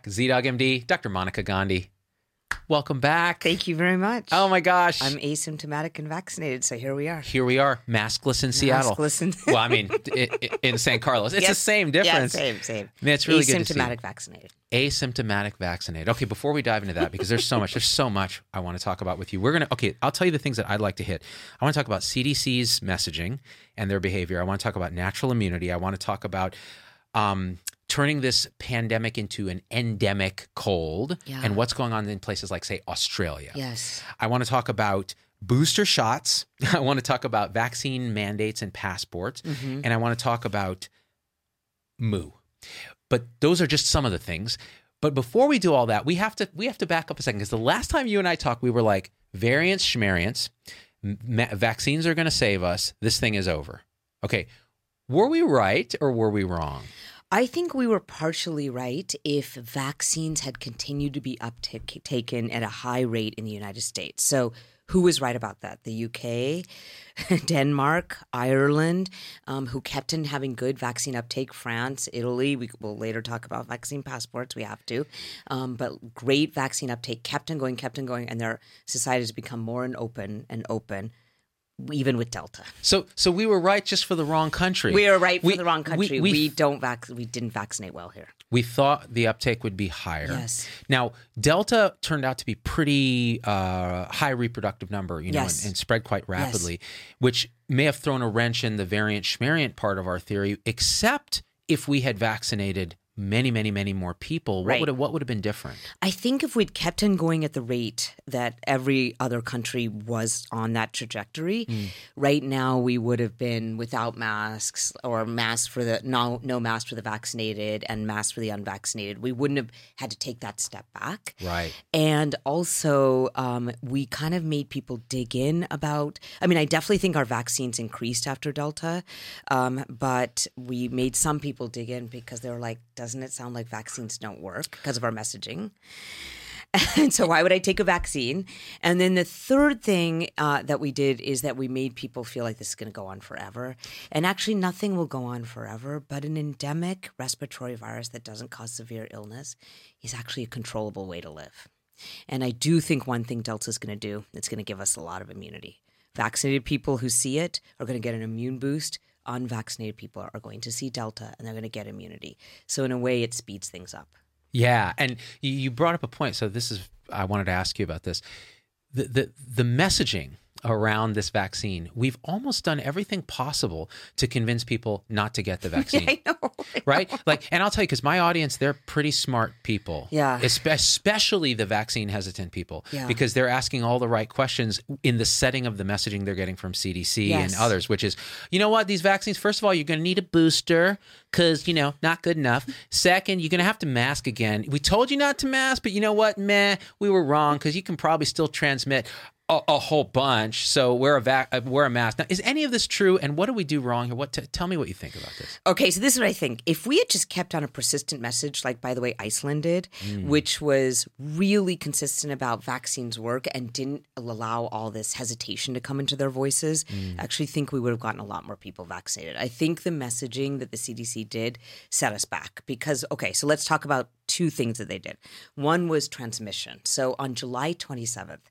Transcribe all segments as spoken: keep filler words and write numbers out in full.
Z-Dog M D, Doctor Monica Gandhi. Welcome back. Thank you very much. Oh, my gosh. I'm asymptomatic and vaccinated, so here we are. Here we are, maskless in Seattle. Maskless in well, I mean, it, it, in San Carlos. It's yes. the same difference. Yeah, same, same. I mean, it's really good to see. Asymptomatic vaccinated. Asymptomatic vaccinated. Okay, before we dive into that, because there's so much, there's so much I want to talk about with you. We're going to, okay, I'll tell you the things that I'd like to hit. I want to talk about C D C's messaging and their behavior. I want to talk about natural immunity. I want to talk about um, turning this pandemic into an endemic cold Yeah. and what's going on in places like, say, Australia. Yes. I want to talk about booster shots. I want to talk about vaccine mandates and passports. Mm-hmm. And I want to talk about moo. But those are just some of the things. But before we do all that, we have to we have to back up a second, because the last time you and I talked, we were like, variants, schmariants, ma- vaccines are going to save us. This thing is over. Okay. Were we right or were we wrong? I think we were partially right if vaccines had continued to be uptaken at a high rate in the United States. So who was right about that? The U K, Denmark, Ireland, um, who kept on having good vaccine uptake, France, Italy. We will later talk about vaccine passports. We have to. Um, but great vaccine uptake, kept on going, kept on going, and their societies become more and open and open. Even with Delta, So, so we were right just for the wrong country. we were right for We- the wrong country. we- We, we- don't vac- We didn't vaccinate well here. We thought the uptake would be higher. Yes. Now, Delta turned out to be pretty uh, high reproductive number, you know, Yes. and, and spread quite rapidly, which may have thrown a wrench in the variant schmariant part of our theory. Except if we had vaccinated many, many, many more people, what Right. would have, what would have been different? I think if we'd kept on going at the rate that every other country was on that trajectory, Mm. right now we would have been without masks or masks for the no no masks for the vaccinated and masks for the unvaccinated. We wouldn't have had to take that step back. Right. And also, um, we kind of made people dig in about. I mean, I definitely think our vaccines increased after Delta, um, but we made some people dig in because they were like, doesn't it sound like vaccines don't work because of our messaging? And so why would I take a vaccine? And then the third thing uh, that we did is that we made people feel like this is going to go on forever. And actually nothing will go on forever, but an endemic respiratory virus that doesn't cause severe illness is actually a controllable way to live. And I do think one thing Delta is going to do, it's going to give us a lot of immunity. Vaccinated people who see it are going to get an immune boost. Unvaccinated people are going to see Delta and they're going to get immunity. So in a way, it speeds things up. Yeah, and you- you brought up a point. So this is, I wanted to ask you about this. The the the messaging around this vaccine, we've almost done everything possible to convince people not to get the vaccine. I know. I Right? know. Like, and I'll tell you, because my audience, they're pretty smart people. Yeah. Espe- Especially the vaccine hesitant people. Yeah. Because they're asking all the right questions in the setting of the messaging they're getting from C D C and Yes. others, which is, you know what, these vaccines, first of all, you're going to need a booster because, you know, not good enough. Second, you're going to have to mask again. We told you not to mask, but you know what? Meh, we were wrong because you can probably still transmit a, a whole bunch. So wear a vac- uh, wear a mask. Now, is any of this true? And what do we do wrong? Or what? T- tell me what you think about this. Okay, so this is what I think. If we had just kept on a persistent message, like, by the way, Iceland did, which was really consistent about vaccines work and didn't allow all this hesitation to come into their voices, I actually think we would have gotten a lot more people vaccinated. I think the messaging that the C D C did set us back because, okay, so let's talk about two things that they did. One was transmission. So on July twenty-seventh,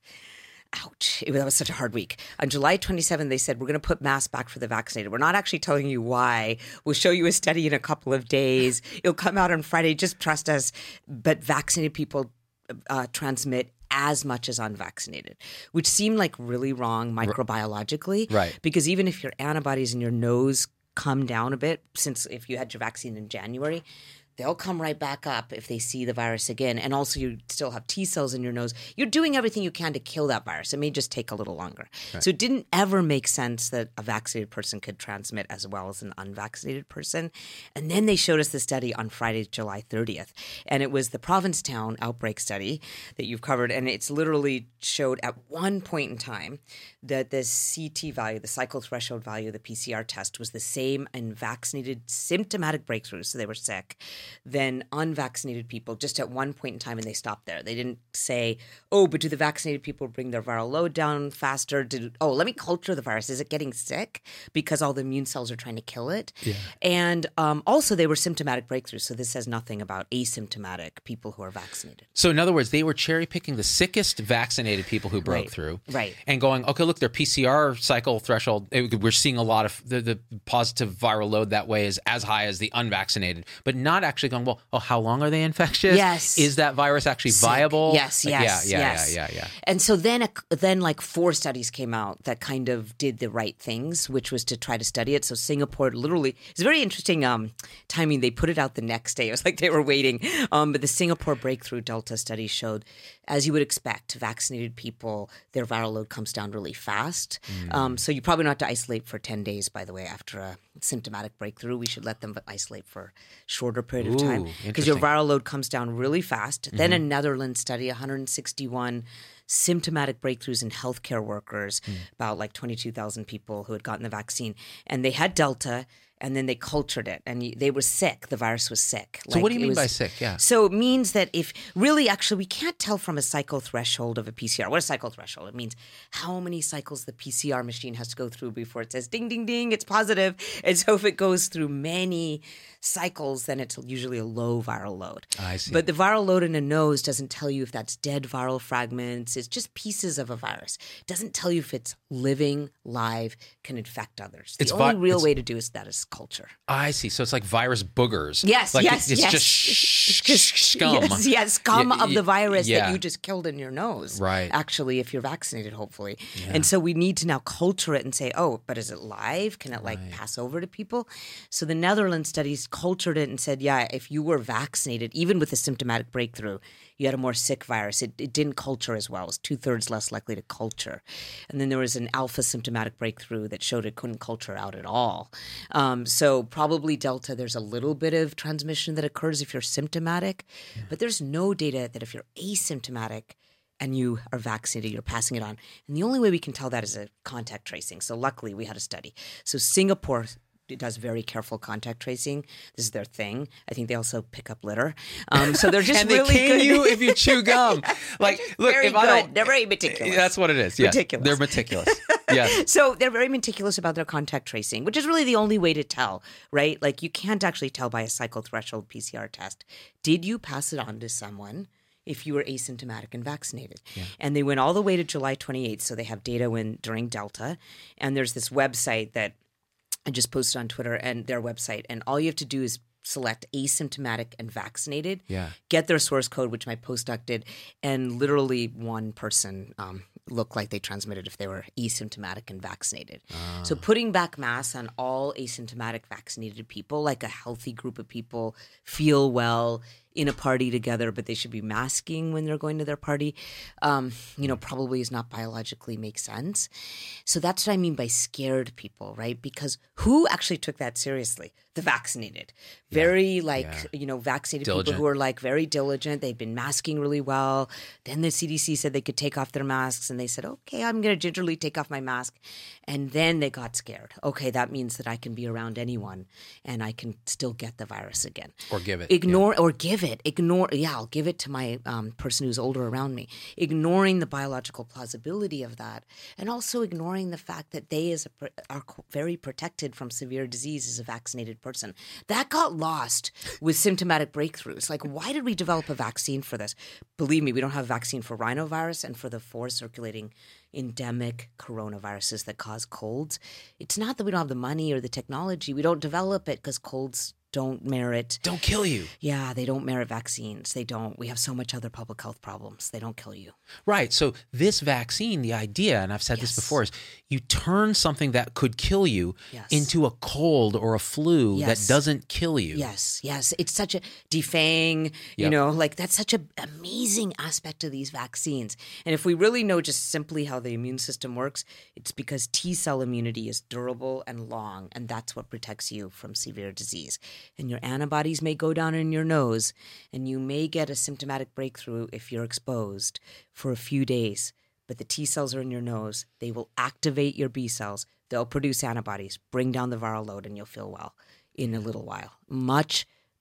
ouch, it, that was such a hard week. On July twenty-seventh, they said, we're going to put masks back for the vaccinated. We're not actually telling you why. We'll show you a study in a couple of days. It'll come out on Friday. Just trust us. But vaccinated people uh, transmit as much as unvaccinated, which seemed like really wrong microbiologically. Right. Because even if your antibodies in your nose come down a bit, since if you had your vaccine in January, they'll come right back up if they see the virus again. And also you still have T cells in your nose. You're doing everything you can to kill that virus. It may just take a little longer. Right. So it didn't ever make sense that a vaccinated person could transmit as well as an unvaccinated person. And then they showed us the study on Friday, July thirtieth. And it was the Provincetown outbreak study that you've covered. And it's literally showed at one point in time that the C T value, the cycle threshold value of the P C R test was the same in vaccinated symptomatic breakthroughs. So they were sick. than unvaccinated people just at one point in time, and they stopped there. They didn't say, oh, but do the vaccinated people bring their viral load down faster? Did, oh, let me culture the virus. Is it getting sick because all the immune cells are trying to kill it? Yeah. And um, also they were symptomatic breakthroughs. So this says nothing about asymptomatic people who are vaccinated. So in other words, they were cherry picking the sickest vaccinated people who broke Right. through, Right. and going, okay, look, their P C R cycle threshold. it- We're seeing a lot of the, the positive viral load that way is as high as the unvaccinated, but not actually going, well, oh, how long are they infectious? Yes. Is that virus actually Sick. viable? Yes, Like, yes, yeah, yeah, yes. yeah, yeah, yeah. And so then, a, then like four studies came out that kind of did the right things, which was to try to study it. So Singapore literally, it's very interesting um, timing. They put it out the next day. It was like they were waiting. Um, but the Singapore Breakthrough Delta study showed, as you would expect, vaccinated people, their viral load comes down really fast. Mm. Um, so you probably not have to isolate for ten days, by the way, after a symptomatic breakthrough. We should let them isolate for a shorter period of time Ooh, because your interesting. viral load comes down really fast. Then a Netherlands study, one hundred sixty-one symptomatic breakthroughs in healthcare workers, about like twenty-two thousand people who had gotten the vaccine. And they had Delta, and then they cultured it, and you- they were sick. The virus was sick. So what do you Like, it mean was- by sick? Yeah. So it means that if really, actually, we can't tell from a cycle threshold of a P C R. What is cycle threshold? It means how many cycles the P C R machine has to go through before it says ding, ding, ding, it's positive. And so if it goes through many cycles, then it's usually a low viral load. I see. But the viral load in a nose doesn't tell you if that's dead viral fragments. It's just pieces of a virus. It doesn't tell you if it's living, live, can infect others. The It's only vi- real it's- way to do is that is culture. I see. So it's like virus boogers. Yes, like yes, it's yes. just sh- sh- scum. Yes, yes, scum Yeah, of the virus yeah. that you just killed in your nose. Right. Actually, if you're vaccinated, hopefully. And so we need to now culture it and say, oh, but is it live? Can it like pass over to people? So the Netherlands studies cultured it and said, yeah, if you were vaccinated, even with a symptomatic breakthrough, you had a more sick virus. It, it didn't culture as well. It was two thirds less likely to culture. And then there was an alpha symptomatic breakthrough that showed it couldn't culture out at all. Um, so probably Delta, there's a little bit of transmission that occurs if you're symptomatic, but there's no data that if you're asymptomatic and you are vaccinated, you're passing it on. And the only way we can tell that is a contact tracing. So luckily we had a study. So Singapore does very careful contact tracing. This is their thing. I think they also pick up litter. Um, so they're just and they really cane good. you if you chew gum. Like, look, very if good. I don't, They're very meticulous. that's what it is. Yes. Meticulous. They're meticulous. Yes. So they're very meticulous about their contact tracing, which is really the only way to tell, right? Like you can't actually tell by a cycle threshold P C R test. Did you pass it on to someone if you were asymptomatic and vaccinated? And they went all the way to July twenty-eighth. So they have data when during Delta. And there's this website that I just posted on Twitter and their website. And all you have to do is select asymptomatic and vaccinated, Yeah. get their source code, which my postdoc did, and literally one person um, looked like they transmitted if they were asymptomatic and vaccinated. So putting back masks on all asymptomatic vaccinated people, like a healthy group of people, feel well in a party together, but they should be masking when they're going to their party, um, you know, probably is not biologically make sense. So that's what I mean by scared people, right? Because who actually took that seriously? The vaccinated. Very like, yeah. you know, vaccinated Diligent. people who are like very diligent. They'd been masking really well. Then the C D C said they could take off their masks and they said, okay, I'm going to gingerly take off my mask. And then they got scared. Okay, that means that I can be around anyone and I can still get the virus again. Or give it. Ignore or give it. Ignore. Yeah, I'll give it to my um, person who's older around me. Ignoring the biological plausibility of that, and also ignoring the fact that they is a, pr- are co- very protected from severe disease as a vaccinated person. That got lost with symptomatic breakthroughs. Like, why did we develop a vaccine for this? Believe me, we don't have a vaccine for rhinovirus and for the four circulating endemic coronaviruses that cause colds. It's not that we don't have the money or the technology. We don't develop it because colds don't merit. Don't kill you. Yeah, they don't merit vaccines. They don't. We have so much other public health problems. They don't kill you. Right. So this vaccine, the idea, and I've said this Yes. before, is you turn something that could kill you Yes. into a cold or a flu Yes. that doesn't kill you. Yes, yes. It's such a defang, you Yep. know, like that's such an amazing aspect of these vaccines. And if we really know just simply how the immune system works, it's because T cell immunity is durable and long, and that's what protects you from severe disease. And your antibodies may go down in your nose, and you may get a symptomatic breakthrough if you're exposed for a few days. But the T cells are in your nose. They will activate your B cells. They'll produce antibodies, bring down the viral load, and you'll feel well in a little while. Much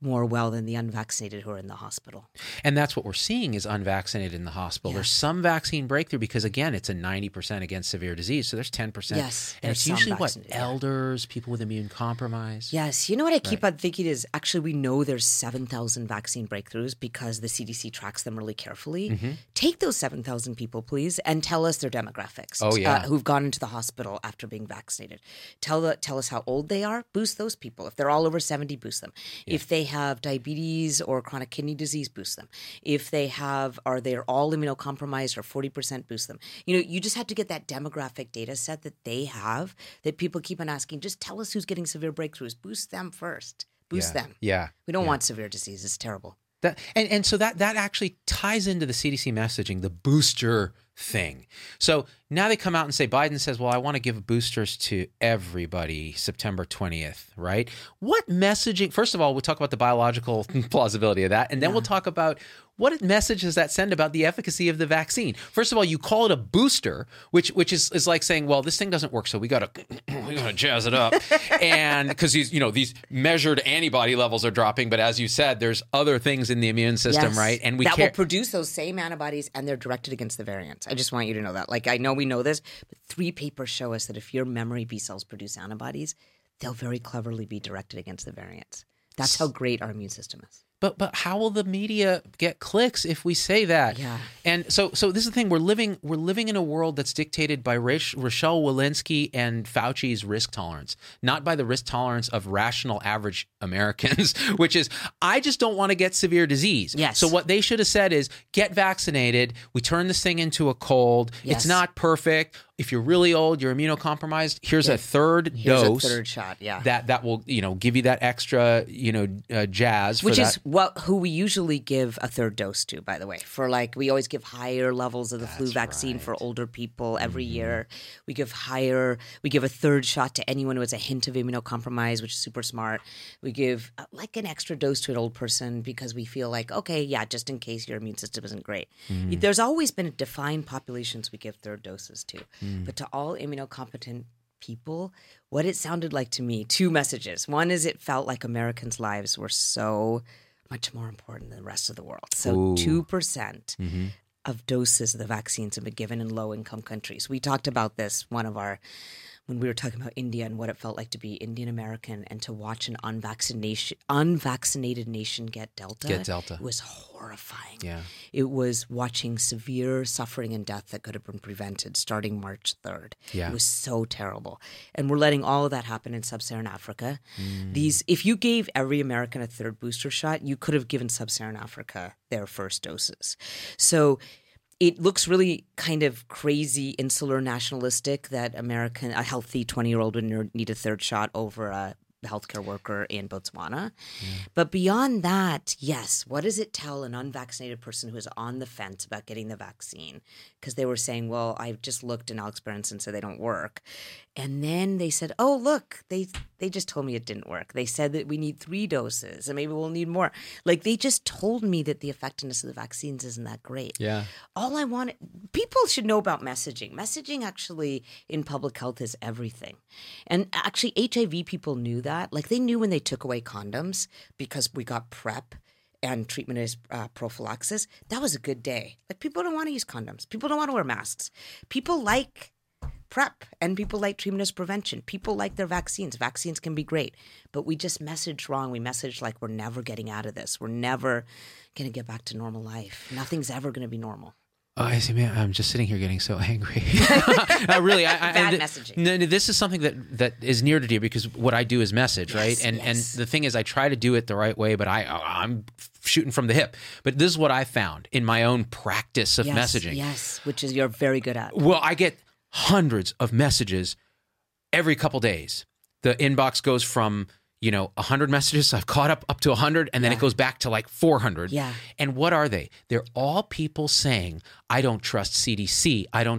more well than the unvaccinated who are in the hospital. And that's what we're seeing is unvaccinated in the hospital. Yes. There's some vaccine breakthrough because, again, it's a ninety percent against severe disease. So there's ten percent. Yes, and there's it's some usually what, vaccinated, yeah. elders, people with immune compromise. Yes. You know what I keep Right. on thinking is actually we know there's seven thousand vaccine breakthroughs because the C D C tracks them really carefully. Mm-hmm. Take those seven thousand people, please, and tell us their demographics. Oh, yeah. Uh, who've gone into the hospital after being vaccinated. Tell the, tell us how old they are. Boost those people. If they're all over seventy, boost them. Yeah. If they have diabetes or chronic kidney disease, boost them. If they have, are they all immunocompromised or forty percent, boost them. You know, you just have to get that demographic data set that they have that people keep on asking, just tell us who's getting severe breakthroughs. Boost them first. Boost yeah. them. Yeah. We don't yeah. want severe disease. It's terrible. That, and, and so that, that actually ties into the C D C messaging, the booster thing. So now they come out and say, Biden says, well, I want to give boosters to everybody September twentieth, right? What messaging, first of all, we'll talk about the biological plausibility of that. And then yeah. we'll talk about what message does that send about the efficacy of the vaccine? First of all, you call it a booster, which which is, is like saying, well, this thing doesn't work, so we got to we got to jazz it up. And because these, you know, these measured antibody levels are dropping, but as you said, there's other things in the immune system, yes. right? And we that care- will produce those same antibodies, and they're directed against the variants. I just want you to know that. Like, I know we know this, but three papers show us that if your memory B cells produce antibodies, they'll very cleverly be directed against the variants. That's how great our immune system is. But but how will the media get clicks if we say that? Yeah. And so so this is the thing, we're living we're living in a world that's dictated by Rach- Rochelle Walensky and Fauci's risk tolerance, not by the risk tolerance of rational average Americans, which is I just don't want to get severe disease. Yes. So what they should have said is get vaccinated. We turn this thing into a cold. Yes. It's not perfect. If you're really old, you're immunocompromised, here's yeah. a third here's dose. a third shot, yeah. That that will, you know, give you that extra, you know, uh, jazz for Which that. is what who we usually give a third dose to, by the way. For like, we always give higher levels of the That's flu vaccine right. for older people every Mm-hmm. year. We give higher, we give a third shot to anyone who has a hint of immunocompromise, which is super smart. We give uh, like an extra dose to an old person because we feel like, okay, yeah, just in case your immune system isn't great. Mm. There's always been defined populations we give third doses to. Mm. But to all immunocompetent people, what it sounded like to me, two messages. One is it felt like Americans' lives were so much more important than the rest of the world. So Ooh. two percent Mm-hmm. of doses of the vaccines have been given in low-income countries. We talked about this, one of our, when we were talking about India and what it felt like to be Indian American and to watch an unvaccination, unvaccinated nation get Delta. Get Delta. It was horrifying. Yeah. It was watching severe suffering and death that could have been prevented starting March third. Yeah. It was so terrible. And we're letting all of that happen in sub-Saharan Africa. Mm. These, if you gave every American a third booster shot, you could have given sub-Saharan Africa their first doses. So it looks really kind of crazy, insular, nationalistic that American, a healthy twenty-year-old would need a third shot over a healthcare worker in Botswana. Yeah. But beyond that, yes, what does it tell an unvaccinated person who is on the fence about getting the vaccine? Because they were saying, well, I've just looked and Alex Berenson said they don't work. And then they said, oh, look, they they just told me it didn't work. They said that we need three doses and maybe we'll need more. Like they just told me that the effectiveness of the vaccines isn't that great. Yeah. All I want, people should know about messaging. Messaging actually in public health is everything. And actually H I V people knew that. Like they knew when they took away condoms because we got PrEP and treatment as uh, prophylaxis. That was a good day. Like people don't want to use condoms. People don't want to wear masks. People like PrEP and people like treatment as prevention. People like their vaccines. Vaccines can be great, but we just messaged wrong. We messaged like we're never getting out of this. We're never going to get back to normal life. Nothing's ever going to be normal. Oh, I see, man. I'm just sitting here getting so angry. uh, really, I, I, Bad I, messaging. No, no, this is something that, that is near to you because what I do is message, Yes, right? And yes. and the thing is, I try to do it the right way, but I I'm shooting from the hip. But this is what I found in my own practice of yes, messaging. Yes, which is you're very good at. Well, I get hundreds of messages every couple days. The inbox goes from, you know, one hundred messages. I've caught up up to one hundred, and then Yeah. it goes back to like four hundred. Yeah. And what are they? They're all people saying, I don't trust C D C. I don't trust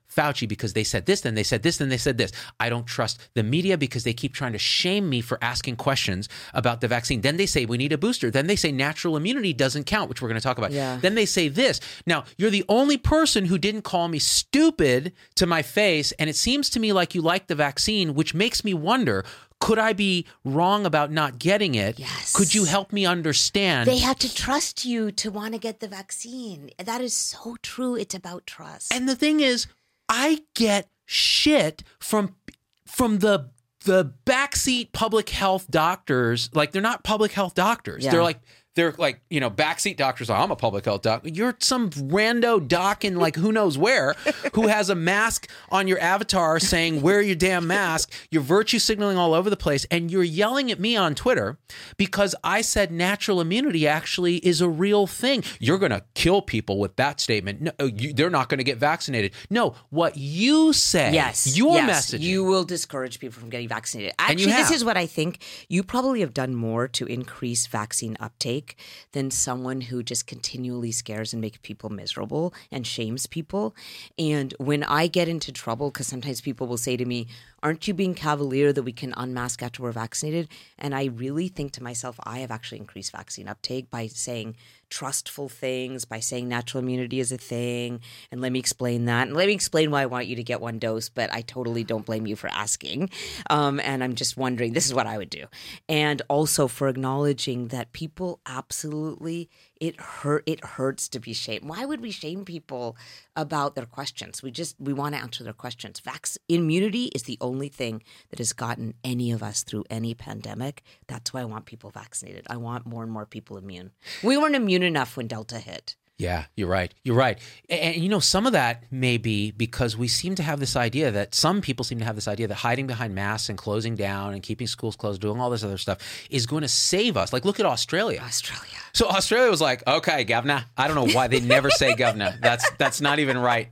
Fauci because they said this, then they said this, then they said this. I don't trust the media because they keep trying to shame me for asking questions about the vaccine. Then they say we need a booster. Then they say natural immunity doesn't count, which we're going to talk about. Yeah. Then they say this. Now, you're the only person who didn't call me stupid to my face, and it seems to me like you like the vaccine, which makes me wonder, could I be wrong about not getting it? Yes. Could you help me understand? They have to trust you to want to get the vaccine. That is so true. It's about trust. And the thing is, I get shit from from the the backseat public health doctors. Like, they're not public health doctors. Yeah. They're like they're like, you know, backseat doctors. I'm a public health doc. You're some rando doc in like who knows where who has a mask on your avatar saying, wear your damn mask. You're virtue signaling all over the place. And you're yelling at me on Twitter because I said natural immunity actually is a real thing. You're going to kill people with that statement. No, you, they're not going to get vaccinated. No, what you say, yes, your yes, message. You will discourage people from getting vaccinated. Actually, And you this have. is what I think. You probably have done more to increase vaccine uptake than someone who just continually scares and makes people miserable and shames people. And when I get into trouble, because sometimes people will say to me, aren't you being cavalier that we can unmask after we're vaccinated? And I really think to myself, I have actually increased vaccine uptake by saying trustful things, by saying natural immunity is a thing. And let me explain that. And let me explain why I want you to get one dose, but I totally don't blame you for asking. Um, and I'm just wondering, this is what I would do. And also for acknowledging that people absolutely, it hurt. It hurts to be shamed. Why would we shame people about their questions? We just, we want to answer their questions. Vax immunity is the only thing that has gotten any of us through any pandemic. That's why I want people vaccinated. I want more and more people immune. We weren't immune enough when Delta hit. Yeah, you're right. You're right. And, and, you know, some of that may be because we seem to have this idea that some people seem to have this idea that hiding behind masks and closing down and keeping schools closed, doing all this other stuff is going to save us. Like, look at Australia. Australia. So Australia was like, okay, governor. I don't know why they never say governor. That's that's not even right.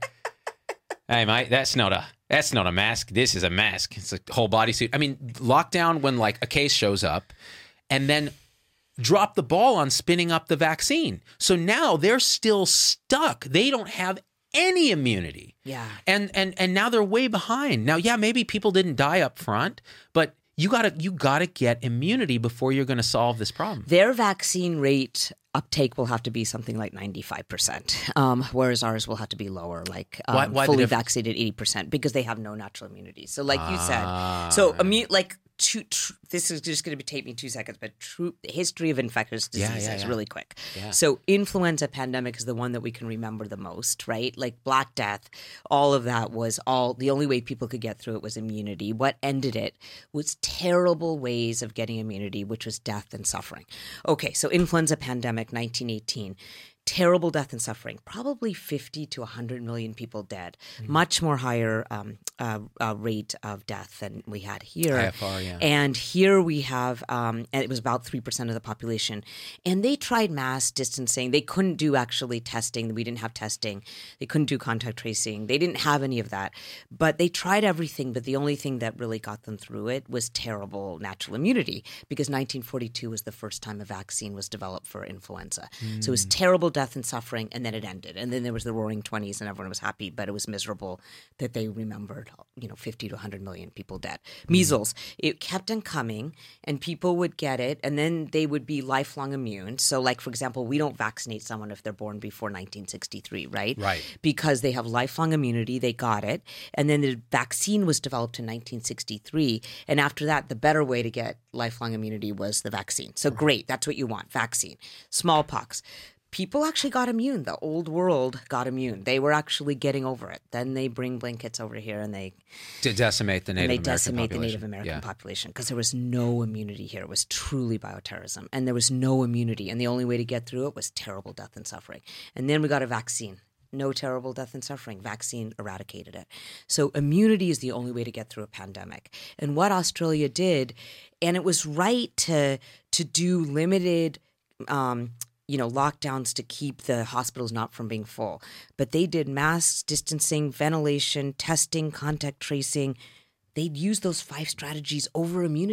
Hey, mate, that's not a that's not a mask. This is a mask. It's a whole bodysuit. I mean, lockdown when like a case shows up, and then drop the ball on spinning up the vaccine. So now they're still stuck. They don't have any immunity. Yeah. And and and now they're way behind. Now, yeah, maybe people didn't die up front, but you gotta you gotta get immunity before you're gonna solve this problem. Their vaccine rate uptake will have to be something like ninety-five percent, um, whereas ours will have to be lower, like um, Why- why the fully diff- vaccinated eighty percent, because they have no natural immunity. So like you Ah. said, so immune, like two, tr- this is just going to take me two seconds, but true history of infectious Yeah, yeah, diseases yeah. really quick. Yeah. So influenza pandemic is the one that we can remember the most, right? Like Black Death, all of that was all, the only way people could get through it was immunity. What ended it was terrible ways of getting immunity, which was death and suffering. Okay, so influenza pandemic, nineteen eighteen. Terrible death and suffering, probably fifty to one hundred million people dead, mm-hmm. much more higher um, uh, uh, rate of death than we had here. I F R, yeah. And here we have, um, and it was about three percent of the population. And they tried mass distancing. They couldn't do actually testing. We didn't have testing. They couldn't do contact tracing. They didn't have any of that. But they tried everything. But the only thing that really got them through it was terrible natural immunity, because nineteen forty-two was the first time a vaccine was developed for influenza. Mm. So it was terrible death and suffering, and then it ended. And then there was the roaring twenties, and everyone was happy, but it was miserable that they remembered, you know, fifty to one hundred million people dead. Mm-hmm. Measles, it kept on coming, and people would get it, and then they would be lifelong immune. So, like, for example, we don't vaccinate someone if they're born before nineteen sixty-three, right? Right. Because they have lifelong immunity, they got it, and then the vaccine was developed in nineteen sixty-three, and after that, the better way to get lifelong immunity was the vaccine. So great, that's what you want, vaccine. Smallpox. People actually got immune. The old world got immune. They were actually getting over it. Then they bring blankets over here and they To decimate the Native and they American decimate the population. Native American Yeah. population, because there was no immunity here. It was truly bioterrorism, and there was no immunity. And the only way to get through it was terrible death and suffering. And then we got a vaccine. No terrible death and suffering. Vaccine eradicated it. So immunity is the only way to get through a pandemic. And what Australia did, and it was right to to do limited um, you know, lockdowns to keep the hospitals not from being full. But they did mask distancing, ventilation, testing, contact tracing. They'd use those five strategies over immunity.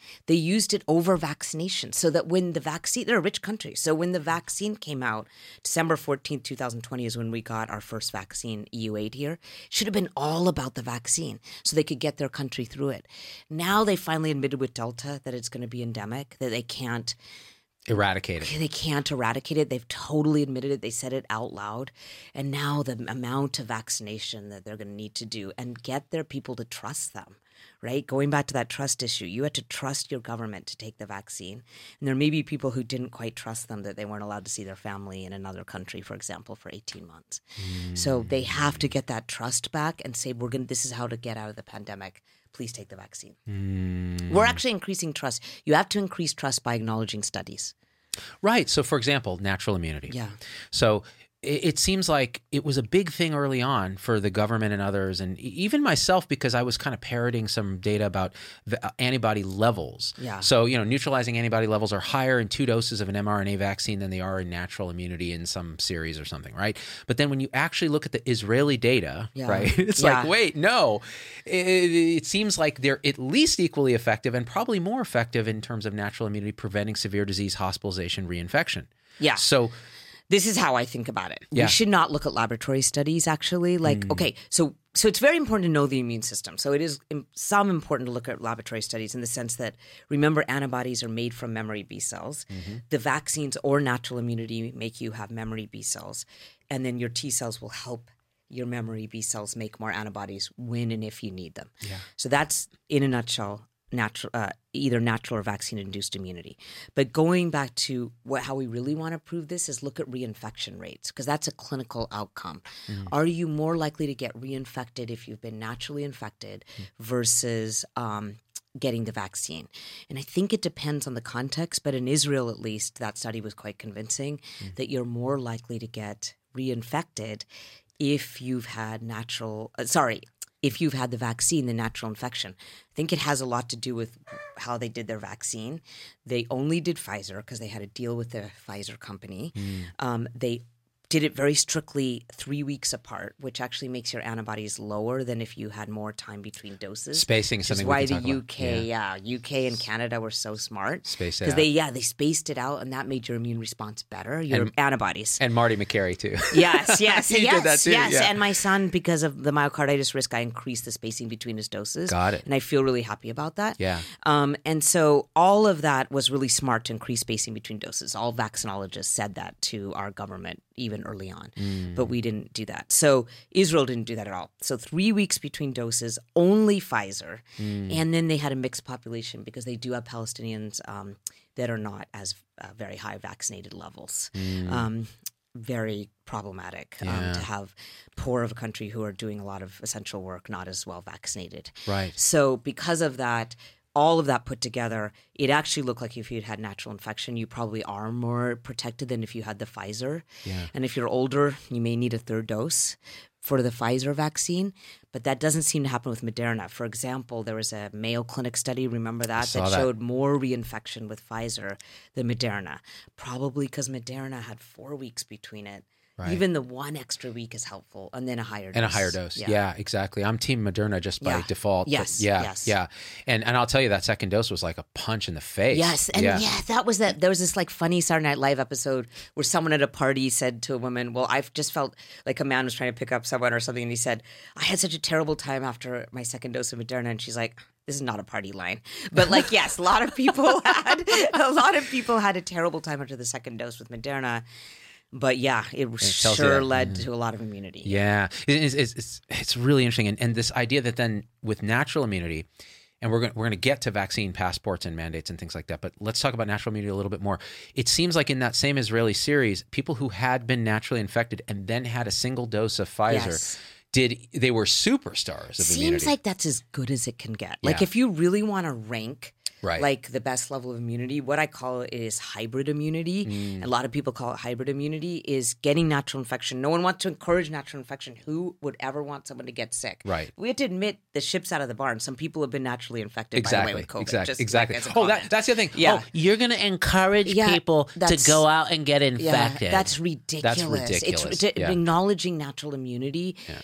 They used it over vaccination so that when the vaccine, they're a rich country. So when the vaccine came out, December fourteenth, twenty twenty is when we got our first vaccine, E U eight here. It should have been all about the vaccine so they could get their country through it. Now they finally admitted with Delta that it's going to be endemic, that they can't eradicate it. They can't eradicate it. They've totally admitted it. They said it out loud. And now the amount of vaccination that they're going to need to do and get their people to trust them, right? Going back to that trust issue, you had to trust your government to take the vaccine. And there may be people who didn't quite trust them, that they weren't allowed to see their family in another country, for example, for eighteen months. Mm. So they have to get that trust back and say, we're going. This is how to get out of the pandemic. Please take the vaccine. Mm. We're actually increasing trust. You have to increase trust by acknowledging studies. Right. So, for example, natural immunity. Yeah. So it, it seems like it was a big thing early on for the government and others, and even myself, because I was kind of parroting some data about the antibody levels. Yeah. So, you know, neutralizing antibody levels are higher in two doses of an mRNA vaccine than they are in natural immunity in some series or something, right? But then when you actually look at the Israeli data, yeah. right, it's yeah. like, wait, no. It, it seems like they're at least equally effective and probably more effective in terms of natural immunity preventing severe disease, hospitalization, reinfection. Yeah. So this is how I think about it. Yeah. We should not look at laboratory studies, actually. Like, mm. okay, so so it's very important to know the immune system. So it is some important to look at laboratory studies in the sense that, remember, antibodies are made from memory B cells. Mm-hmm. The vaccines or natural immunity make you have memory B cells. And then your T cells will help your memory B cells make more antibodies when and if you need them. Yeah. So that's, in a nutshell, natural, uh, either natural or vaccine-induced immunity. But going back to what, how we really want to prove this is look at reinfection rates, because that's a clinical outcome. Mm. Are you more likely to get reinfected if you've been naturally infected mm. versus um, getting the vaccine? And I think it depends on the context, but in Israel at least, that study was quite convincing mm. that you're more likely to get reinfected if you've had natural, uh, sorry, if you've had the vaccine, the natural infection. I think it has a lot to do with how they did their vaccine. They only did Pfizer because they had a deal with the Pfizer company. Mm. Um, they did it very strictly three weeks apart, which actually makes your antibodies lower than if you had more time between doses. Spacing is something we why can the talk U about. K, yeah. yeah, U K and Canada were so smart. Space it Because out. they, yeah, they spaced it out, and that made your immune response better, your And- antibodies. And Marty McCary, too. Yes, yes, You did yes, that too, yes. yeah. And my son, because of the myocarditis risk, I increased the spacing between his doses. Got it. And I feel really happy about that. Yeah. Um, and so all of that was really smart to increase spacing between doses. All vaccinologists said that to our government even early on, mm. but we didn't do that. So Israel didn't do that at all. So three weeks between doses, only Pfizer. Mm. And then they had a mixed population because they do have Palestinians um, that are not as uh, very high vaccinated levels. Mm. Um, very problematic um, Yeah. to have poor of a country who are doing a lot of essential work not as well vaccinated. Right. So because of that, all of that put together, it actually looked like if you'd had natural infection, you probably are more protected than if you had the Pfizer. Yeah. And if you're older, you may need a third dose for the Pfizer vaccine. But that doesn't seem to happen with Moderna. For example, there was a Mayo Clinic study, remember that, saw that that. showed more reinfection with Pfizer than Moderna. Probably because Moderna had four weeks between it. Right. Even the one extra week is helpful, and then a higher dose. And a higher dose. Yeah. exactly. I'm team Moderna just by Yeah. default. but Yes, yeah. yes. Yeah. And and I'll tell you, that second dose was like a punch in the face. Yes, and yeah. yeah. that was that. There was this like funny Saturday Night Live episode where someone at a party said to a woman, "Well, I've just felt like a man was trying to pick up someone or something," and he said, "I had such a terrible time after my second dose of Moderna," and she's like, "This is not a party line," but like, yes, a lot of people had a lot of people had a terrible time after the second dose with Moderna. But yeah, it, tells you sure that. led to a lot of immunity. Yeah, it's, it's, it's, it's really interesting. And, and this idea that then with natural immunity, and we're going we're going to get to vaccine passports and mandates and things like that, but let's talk about natural immunity a little bit more. It seems like in that same Israeli series, people who had been naturally infected and then had a single dose of Pfizer, Yes. did they were superstars of Seems immunity. like that's as good as it can get. Like Yeah. if you really want to rank Right. like the best level of immunity, what I call it is hybrid immunity. Mm. A lot of people call it hybrid immunity, is getting natural infection. No one wants to encourage natural infection. Who would ever want someone to get sick? Right. We have to admit the ship's out of the barn. Some people have been naturally infected by the Exactly. way with COVID. Exactly. Just exactly. like as a Oh, that, comment. that's the other thing. Yeah. Oh, you're going to encourage Yeah, people to that's- go out and get Yeah, infected. that's ridiculous. That's ridiculous. It's t- Yeah. acknowledging natural immunity. Yeah.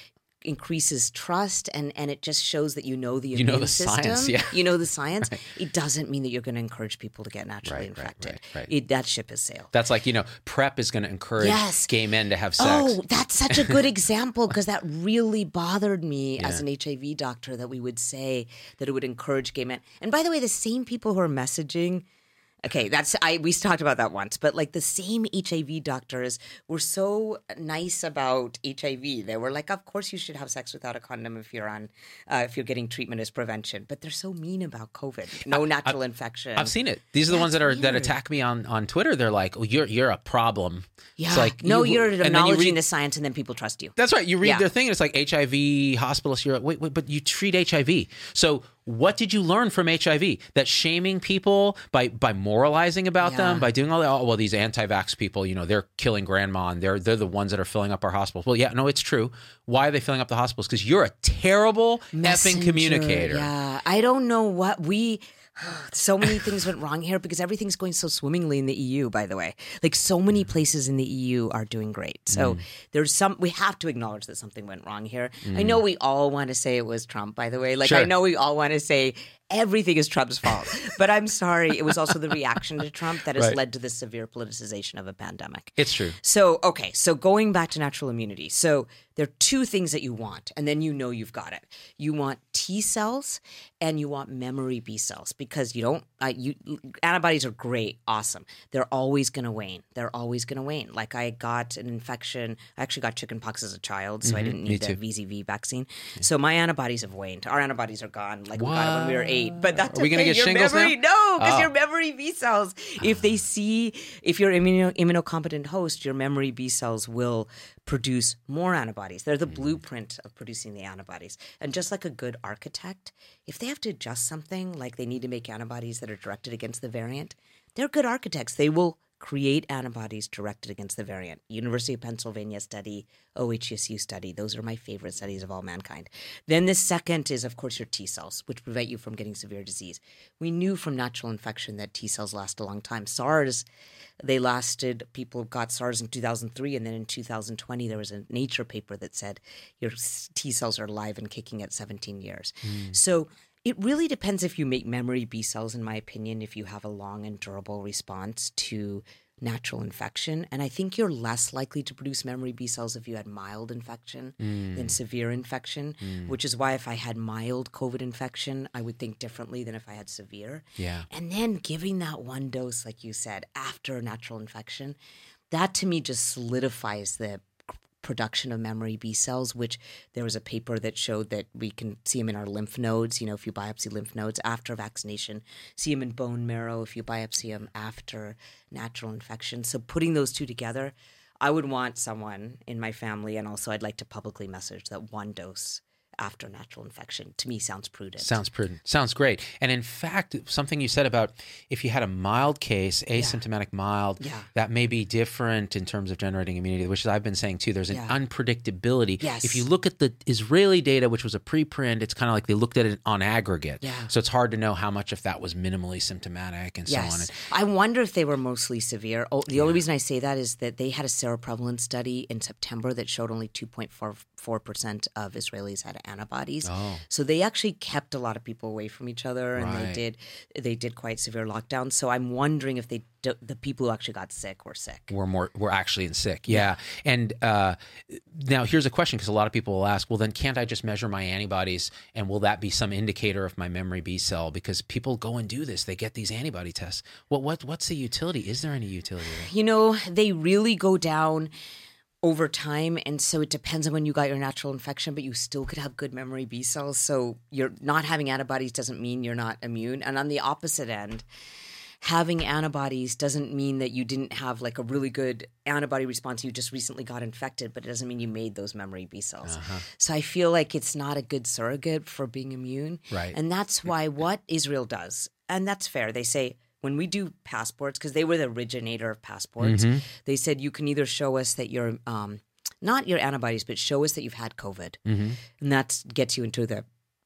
increases trust and, and it just shows that you know the You immune know the system. science, yeah. You know the science. Right. It doesn't mean that you're going to encourage people to get naturally Right, right, infected. right, right. It, that ship has sailed. That's like, you know, PrEP is going to encourage Yes. gay men to have sex. Oh, that's such a good example because that really bothered me Yeah. as an H I V doctor that we would say that it would encourage gay men. And by the way, the same people who are messaging, okay, that's I we talked about that once, but like the same H I V doctors were so nice about H I V. They were like, of course you should have sex without a condom if you're on uh, if you're getting treatment as prevention. But they're so mean about COVID. No natural infection. I've seen it. These are the ones that are That's that weird. attack me on, on Twitter. They're like, "Oh, you're you're a problem." Yeah. It's like no, you- you're and then you acknowledging read- the science and then people trust you. That's right. You read Yeah. their thing, and it's like H I V hospitalists. You're like, wait, wait, but you treat H I V. So what did you learn from H I V? That shaming people by by moralizing about Yeah. them, by doing all that. Oh, well, these anti-vax people, you know, they're killing grandma, and they're they're the ones that are filling up our hospitals. Well, yeah, no, it's true. Why are they filling up the hospitals? Because you're a terrible effing Messenger, communicator. Yeah, I don't know what we. So many things went wrong here because everything's going so swimmingly in the E U, by the way. Like so many places in the E U are doing great. So Mm. there's some, we have to acknowledge that something went wrong here. I know we all want to say it was Trump, by the way. Like Sure. I know we all want to say everything is Trump's fault. But I'm sorry, it was also the reaction to Trump that has Right. led to the severe politicization of a pandemic. It's true. So, okay, so going back to natural immunity. So there are two things that you want, and then you know you've got it. You want T cells and you want memory B cells because you don't, uh, you antibodies are great, awesome. They're always going to wane. They're always going to wane. Like I got an infection, I actually got chickenpox as a child, so I didn't me need the too. V Z V vaccine. So my antibodies have waned. Our antibodies are gone. Like we got it when we were eight. But that's Are we gonna okay. get Your shingles now? memory, no, because Oh. your memory B cells, if they see, if you're an immuno, immunocompetent host, your memory B cells will produce more antibodies. They're the Mm. blueprint of producing the antibodies. And just like a good architect, if they have to adjust something, like they need to make antibodies that are directed against the variant, they're good architects. They will create antibodies directed against the variant. University of Pennsylvania study, O H S U study. Those are my favorite studies of all mankind. Then the second is, of course, your T cells, which prevent you from getting severe disease. We knew from natural infection that T cells last a long time. SARS, they lasted, people got SARS in two thousand three, and then in two thousand twenty, there was a Nature paper that said your T cells are alive and kicking at seventeen years. So it really depends if you make memory B cells, in my opinion, if you have a long and durable response to natural infection. And I think you're less likely to produce memory B cells if you had mild infection than severe infection, which is why if I had mild COVID infection, I would think differently than if I had severe. Yeah. And then giving that one dose, like you said, after a natural infection, that to me just solidifies the production of memory B cells, which there was a paper that showed that we can see them in our lymph nodes, you know, if you biopsy lymph nodes after vaccination, see them in bone marrow if you biopsy them after natural infection. So putting those two together, I would want someone in my family, and also I'd like to publicly message that one dose after natural infection, to me, sounds prudent. Sounds prudent. Sounds great. And in fact, something you said about if you had a mild case, asymptomatic mild, Yeah. that may be different in terms of generating immunity, which I've been saying too. There's an Yeah. unpredictability. Yes. If you look at the Israeli data, which was a preprint, it's kind of like they looked at it on aggregate. Yeah. So it's hard to know how much of that was minimally symptomatic and so on. Yes. I wonder if they were mostly severe. Oh, the only reason I say that is that they had a seroprevalence study in September that showed only two point four percent of Israelis had antibodies. Oh. So they actually kept a lot of people away from each other, and Right. they did they did quite severe lockdowns. So I'm wondering if they do, the people who actually got sick were sick. We're more, we're actually in sick. Yeah. And uh, now here's a question, because a lot of people will ask, well, then can't I just measure my antibodies, and will that be some indicator of my memory B cell? Because people go and do this. They get these antibody tests. What, what, what's the utility? Is there any utility there? You know, they really go down over time, and so it depends on when you got your natural infection, but you still could have good memory B cells. So you're not having antibodies doesn't mean you're not immune. And on the opposite end, having antibodies doesn't mean that you didn't have like a really good antibody response. You just recently got infected, but it doesn't mean you made those memory B cells. Uh-huh. So I feel like it's not a good surrogate for being immune. Right. And that's why what Israel does, and that's fair, they say, when we do passports, because they were the originator of passports, Mm-hmm. they said you can either show us that you're um, not your antibodies, but show us that you've had COVID, Mm-hmm. and that gets you into the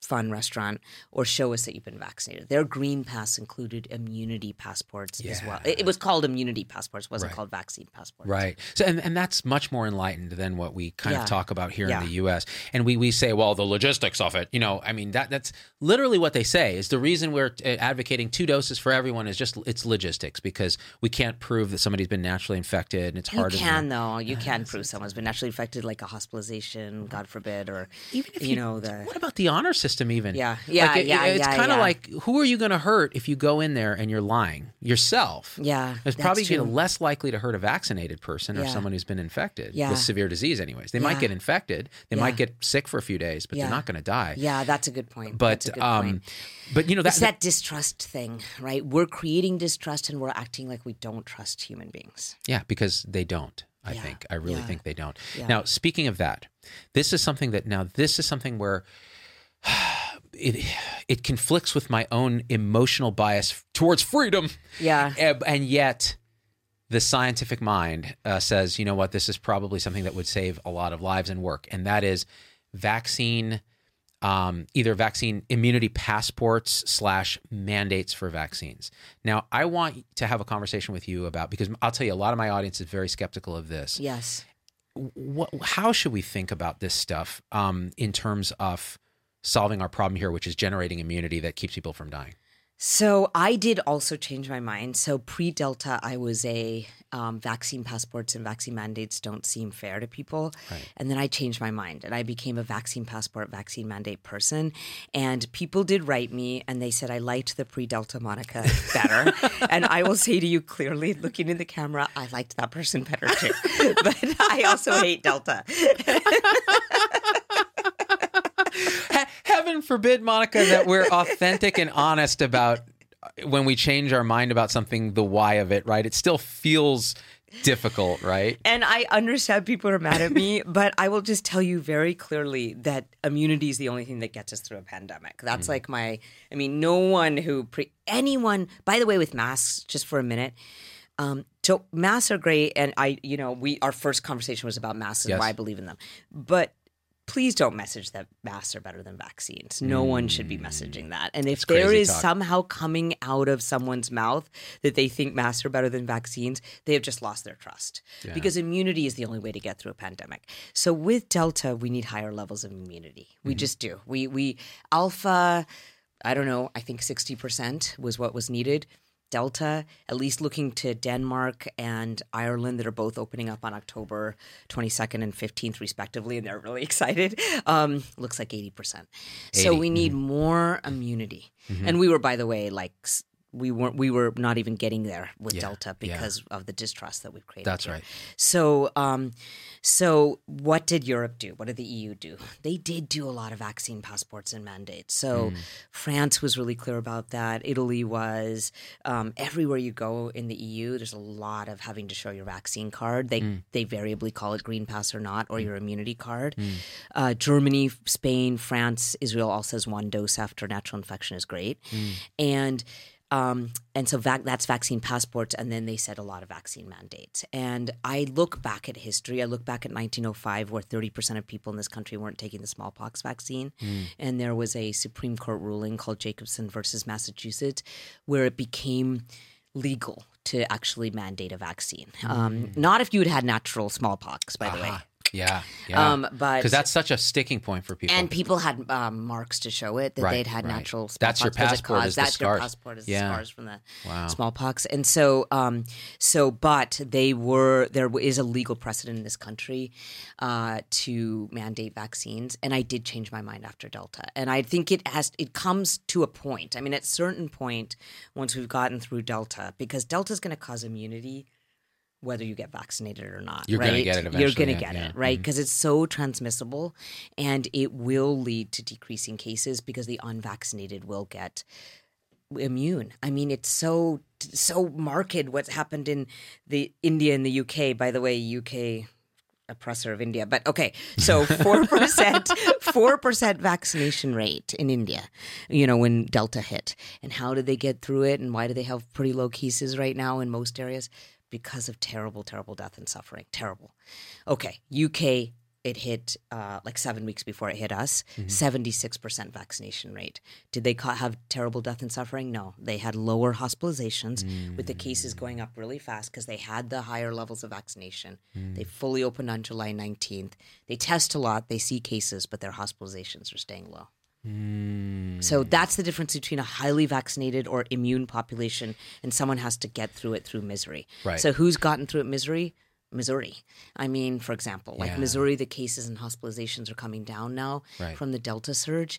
fun restaurant or show us that you've been vaccinated. Their Green Pass included immunity passports Yeah. as well. It, it was called immunity passports. It wasn't Right. called vaccine passports. Right. So, and, and that's much more enlightened than what we kind Yeah. of talk about here Yeah. in the U S. And we, we say, well, the logistics of it, you know, I mean, that that's literally what they say is the reason we're uh, advocating two doses for everyone is just it's logistics because we can't prove that somebody's been naturally infected and it's You hard to can, though. You can prove someone's been naturally infected, like a hospitalization, God forbid, or, even if you know, the... What about the honor system even? Yeah. Yeah, Like, it- yeah, It's yeah, kind of yeah. like, who are you going to hurt if you go in there and you're lying? Yourself. Yeah, It's that's probably true. gonna less likely to hurt a vaccinated person or Yeah. someone who's been infected Yeah. with severe disease anyways. They might Yeah. get infected. They Yeah. might get sick for a few days, but Yeah. they're not going to die. Yeah, that's a good point. But, That's a good um, point. but you know, It's that, that distrust thing, right? We're creating distrust and we're acting like we don't trust human beings. yeah, because they don't. I Yeah. think. I really Yeah. think they don't. Yeah. Now, speaking of that, this is something that now this is something where it it conflicts with my own emotional bias towards freedom. Yeah. And, and yet the scientific mind uh, says, you know what, this is probably something that would save a lot of lives and work. And that is vaccine, um, either vaccine immunity passports slash mandates for vaccines. Now, I want to have a conversation with you about, because I'll tell you, a lot of my audience is very skeptical of this. Yes. What, how should we think about this stuff um, in terms of solving our problem here, which is generating immunity that keeps people from dying? So I did also change my mind. So pre-Delta, I was a um, vaccine passports and vaccine mandates don't seem fair to people. Right. And then I changed my mind and I became a vaccine passport, vaccine mandate person. And people did write me and they said I liked the pre-Delta Monica better. And I will say to you clearly, looking in the camera, I liked that person better too. But I also hate Delta. Heaven forbid, Monica, that we're authentic and honest about when we change our mind about something, the why of it, right? It still feels difficult, right? And I understand people are mad at me, but I will just tell you very clearly that immunity is the only thing that gets us through a pandemic. That's mm. like my, I mean, no one who, pre, anyone, by the way, with masks, just for a minute, um, so masks are great. And I, you know, we, our first conversation was about masks and yes. why I believe in them. But please don't message that masks are better than vaccines. No mm. one should be messaging that. And if there is talk. somehow coming out of someone's mouth that they think masks are better than vaccines, they have just lost their trust. Yeah. Because immunity is the only way to get through a pandemic. So with Delta, we need higher levels of immunity. We mm-hmm. just do. We we Alpha, I don't know, I think sixty percent was what was needed. Delta, at least looking to Denmark and Ireland that are both opening up on October twenty-second and fifteenth respectively, and they're really excited, um, looks like eighty percent. eighty So we need mm-hmm. more immunity. Mm-hmm. And we were, by the way, like we weren't we were not even getting there with yeah. Delta because yeah. of the distrust that we've created. That's here. right. So um, so what did Europe do? What did the E U do? They did do a lot of vaccine passports and mandates. So mm. France was really clear about that. Italy was. Um, everywhere you go in the E U, there's a lot of having to show your vaccine card. They mm. they variably call it Green Pass or not, or mm. your immunity card. Mm. Uh, Germany, Spain, France, Israel all says one dose after natural infection is great. Mm. And Um, and so vac- that's vaccine passports, and then they said a lot of vaccine mandates. And I look back at history. I look back at nineteen oh five, where thirty percent of people in this country weren't taking the smallpox vaccine. Mm. And there was a Supreme Court ruling called Jacobson versus Massachusetts, where it became legal to actually mandate a vaccine. Mm. Um, not if you had had natural smallpox, by uh-huh. the way. Yeah, yeah. Um, but because that's such a sticking point for people, and people had um, marks to show it that right, they'd had right. natural smallpox. That's your passport. Is the that's scars. your passport is yeah. the scars from the wow. smallpox. And so, um, so, but they were there is a legal precedent in this country uh, to mandate vaccines, and I did change my mind after Delta. And I think it has it comes to a point. I mean, at a certain point, once we've gotten through Delta, because Delta is going to cause immunity whether you get vaccinated or not. You're right? going to get it eventually. You're going to yeah, get yeah. it, right? Because mm-hmm. it's so transmissible, and it will lead to decreasing cases because the unvaccinated will get immune. I mean, it's so so marked what's happened in the India and the U K. By the way, U K oppressor of India. But okay, so four percent, four percent vaccination rate in India, you know, when Delta hit. And how did they get through it? And why do they have pretty low cases right now in most areas? Because of terrible, terrible death and suffering. Terrible. Okay, U K, it hit uh, like seven weeks before it hit us, Mm-hmm. seventy-six percent vaccination rate. Did they ca- have terrible death and suffering? No. They had lower hospitalizations Mm. with the cases going up really fast because they had the higher levels of vaccination. Mm. They fully opened on July nineteenth. They test a lot. They see cases, but their hospitalizations are staying low. Mm. So that's the difference between a highly vaccinated or immune population and someone has to get through it through misery. Right. So who's gotten through it misery? Missouri. I mean, for example, like Yeah. Missouri, the cases and hospitalizations are coming down now Right. from the Delta surge.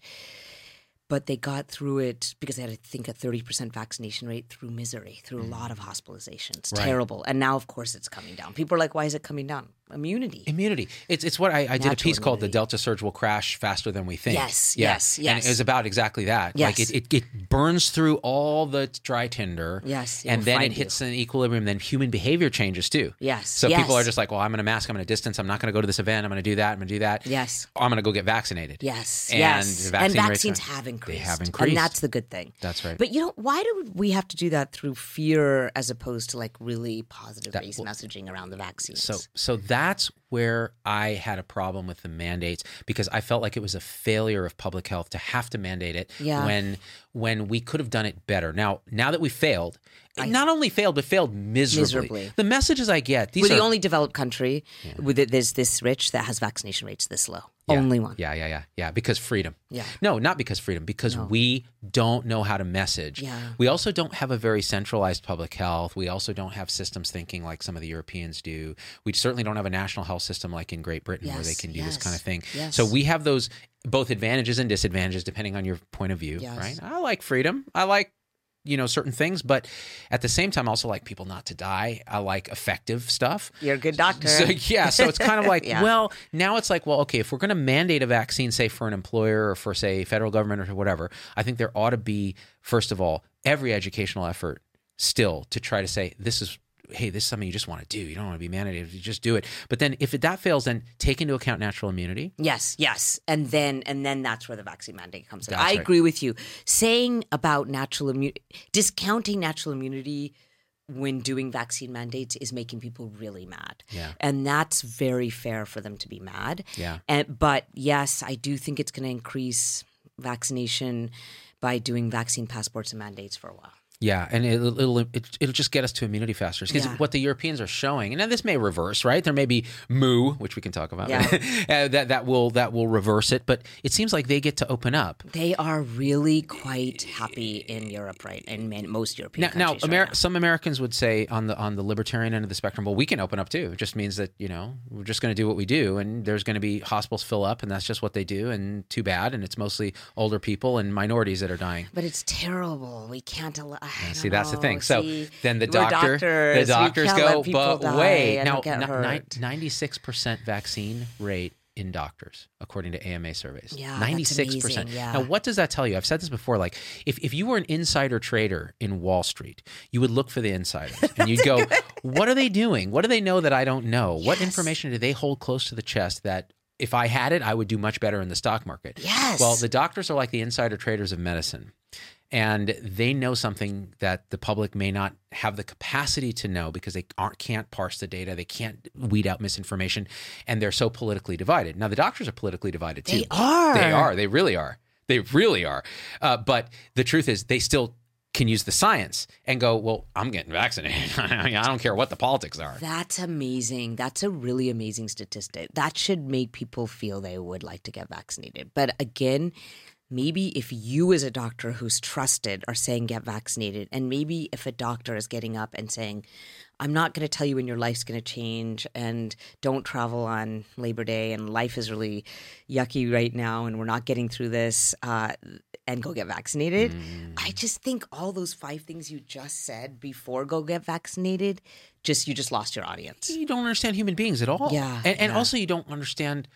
But they got through it because they had, I think, a thirty percent vaccination rate through misery, through a lot of hospitalizations. Right. Terrible. And now, of course, it's coming down. People are like, why is it coming down? Immunity. Immunity. It's it's what I, I did a Natural piece called "The immunity. Delta Surge Will Crash Faster Than We Think." Yes, Yeah. yes, And yes. it was about exactly that. Yes. Like it, it, it burns through all the dry tinder. Yes, it and will then it find hits an equilibrium. Then human behavior changes too. Yes, So yes. people are just like, well, I'm going to mask. I'm going to distance. I'm not going to go to this event. I'm going to do that. I'm going to do that. Yes. I'm going to go get vaccinated. Yes, And yes. the vaccine and rates vaccines are- have increased. They have increased. And that's the good thing. That's right. But you know, why do we have to do that through fear as opposed to like really positive That- based well, messaging around the vaccines? So so that's where I had a problem with the mandates because I felt like it was a failure of public health to have to mandate it Yeah. when when we could have done it better. Now now that we failed, not only failed but failed miserably. Miserably. The messages I get, these we're are the only developed country with it, there's this rich that has vaccination rates this low. Yeah. Only one. Yeah, yeah, yeah, yeah. Because freedom. Yeah. No, not because freedom. Because we don't know how to message. Yeah. We also don't have a very centralized public health. We also don't have systems thinking like some of the Europeans do. We certainly don't have a national health system like in Great Britain where they Yes, can do this yes, kind of thing. yes. So we have those both advantages and disadvantages depending on your point of view. Yes. Right. I like freedom. I like you know certain things, but at the same time, I also like people not to die. I like effective stuff. You're a good doctor. So yeah, so it's kind of like, Yeah. well, now it's like, well, okay, if we're going to mandate a vaccine, say for an employer or for say federal government or whatever, I think there ought to be, first of all, every educational effort still to try to say this is, hey, this is something you just want to do. You don't want to be mandated. You just do it. But then if it, that fails, then take into account natural immunity. Yes, yes. And then and then that's where the vaccine mandate comes in. That's I right. agree with you. Saying about natural immunity, discounting natural immunity when doing vaccine mandates is making people really mad. Yeah. And that's very fair for them to be mad. Yeah. And, but yes, I do think it's going to increase vaccination by doing vaccine passports and mandates for a while. Yeah, and it'll it'll, it, it'll just get us to immunity faster. Because Yeah. what the Europeans are showing, and then this may reverse, right? There may be moo, which we can talk about, Yeah. uh, that that will that will reverse it. But it seems like they get to open up. They are really quite happy in Europe, right? In man- most European Now, now, countries. Ameri- right now. some Americans would say on the on the libertarian end of the spectrum, well, we can open up too. It just means that you know we're just going to do what we do, and there's going to be hospitals fill up, and that's just what they do. And too bad. And it's mostly older people and minorities that are dying. But it's terrible. We can't allow. I See, don't that's the know. thing. So See, then the we're doctor, doctors. the We doctors can't go, let people but die wait, and now get ni- hurt. ninety-six percent vaccine rate in doctors, according to A M A surveys. Yeah, that's ninety-six percent. amazing, yeah. Now, what does that tell you? I've said this before. Like, if, if you were an insider trader in Wall Street, you would look for the insiders and you'd go, what are they doing? What do they know that I don't know? What Yes. information do they hold close to the chest that if I had it, I would do much better in the stock market? Yes. Well, the doctors are like the insider traders of medicine. And they know something that the public may not have the capacity to know because they aren't can't parse the data. They can't weed out misinformation, and they're so politically divided. Now, the doctors are politically divided too. They are. They are. They really are. They really are. Uh, but the truth is, they still can use the science and go, well, I'm getting vaccinated. I mean, I don't care what the politics are. That's amazing. That's a really amazing statistic. That should make people feel they would like to get vaccinated. But again, maybe if you as a doctor who's trusted are saying get vaccinated, and maybe if a doctor is getting up and saying, I'm not going to tell you when your life's going to change and don't travel on Labor Day and life is really yucky right now and we're not getting through this uh, and go get vaccinated. Mm. I just think all those five things you just said before go get vaccinated, just you just lost your audience. You don't understand human beings at all. Yeah, And, and yeah. also you don't understand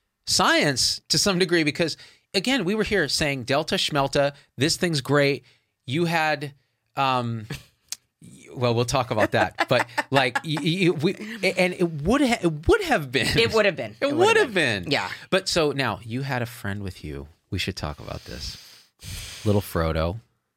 science to some degree because, again, we were here saying Delta Schmelta, this thing's great. You had, um, well, we'll talk about that. But like, you, you, we, and it would ha- it would have been. It would have been. It, would have been. Yeah. But so now you had a friend with you. We should talk about this. Little Frodo.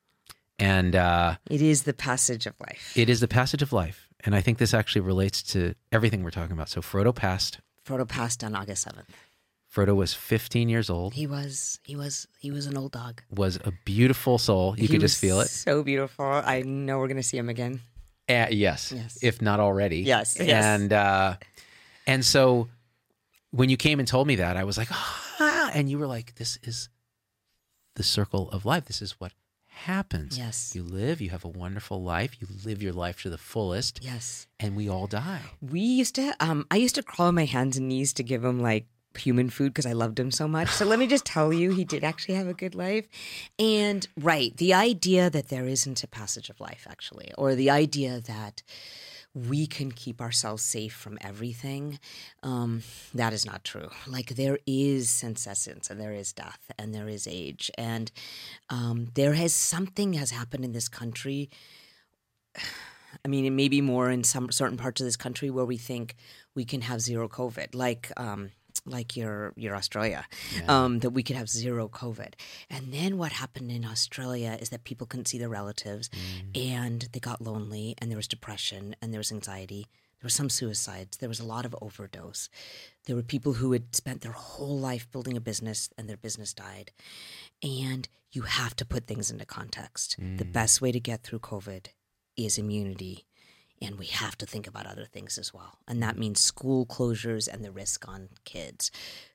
And uh, It is the passage of life. it is the passage of life. And I think this actually relates to everything we're talking about. So Frodo passed. Frodo passed on August seventh. Frodo was fifteen years old. He was, he was, he was an old dog. Was a beautiful soul. You he could just feel it. So beautiful. I know we're going to see him again. Uh, yes, Yes. if not already. Yes, yes. And uh, and so when you came and told me that, I was like, ah, and you were like, this is the circle of life. This is what happens. Yes. You live, you have a wonderful life, you live your life to the fullest, Yes. and we all die. We used to, um, I used to crawl on my hands and knees to give him like human food because I loved him so much. So let me just tell you, he did actually have a good life. And right, the idea that there isn't a passage of life actually, or the idea that we can keep ourselves safe from everything, um, that is not true. Like there is senescence and there is death and there is age. And um, there has something has happened in this country. I mean, it may be more in some certain parts of this country where we think we can have zero COVID, like um, like your your Australia, Yeah. um, that we could have zero COVID. And then what happened in Australia is that people couldn't see their relatives, Mm. and they got lonely, and there was depression, and there was anxiety. There were some suicides. There was a lot of overdose. There were people who had spent their whole life building a business, and their business died. And you have to put things into context. The best way to get through COVID is immunity, and we have to think about other things as well. And that means school closures and the risk on kids,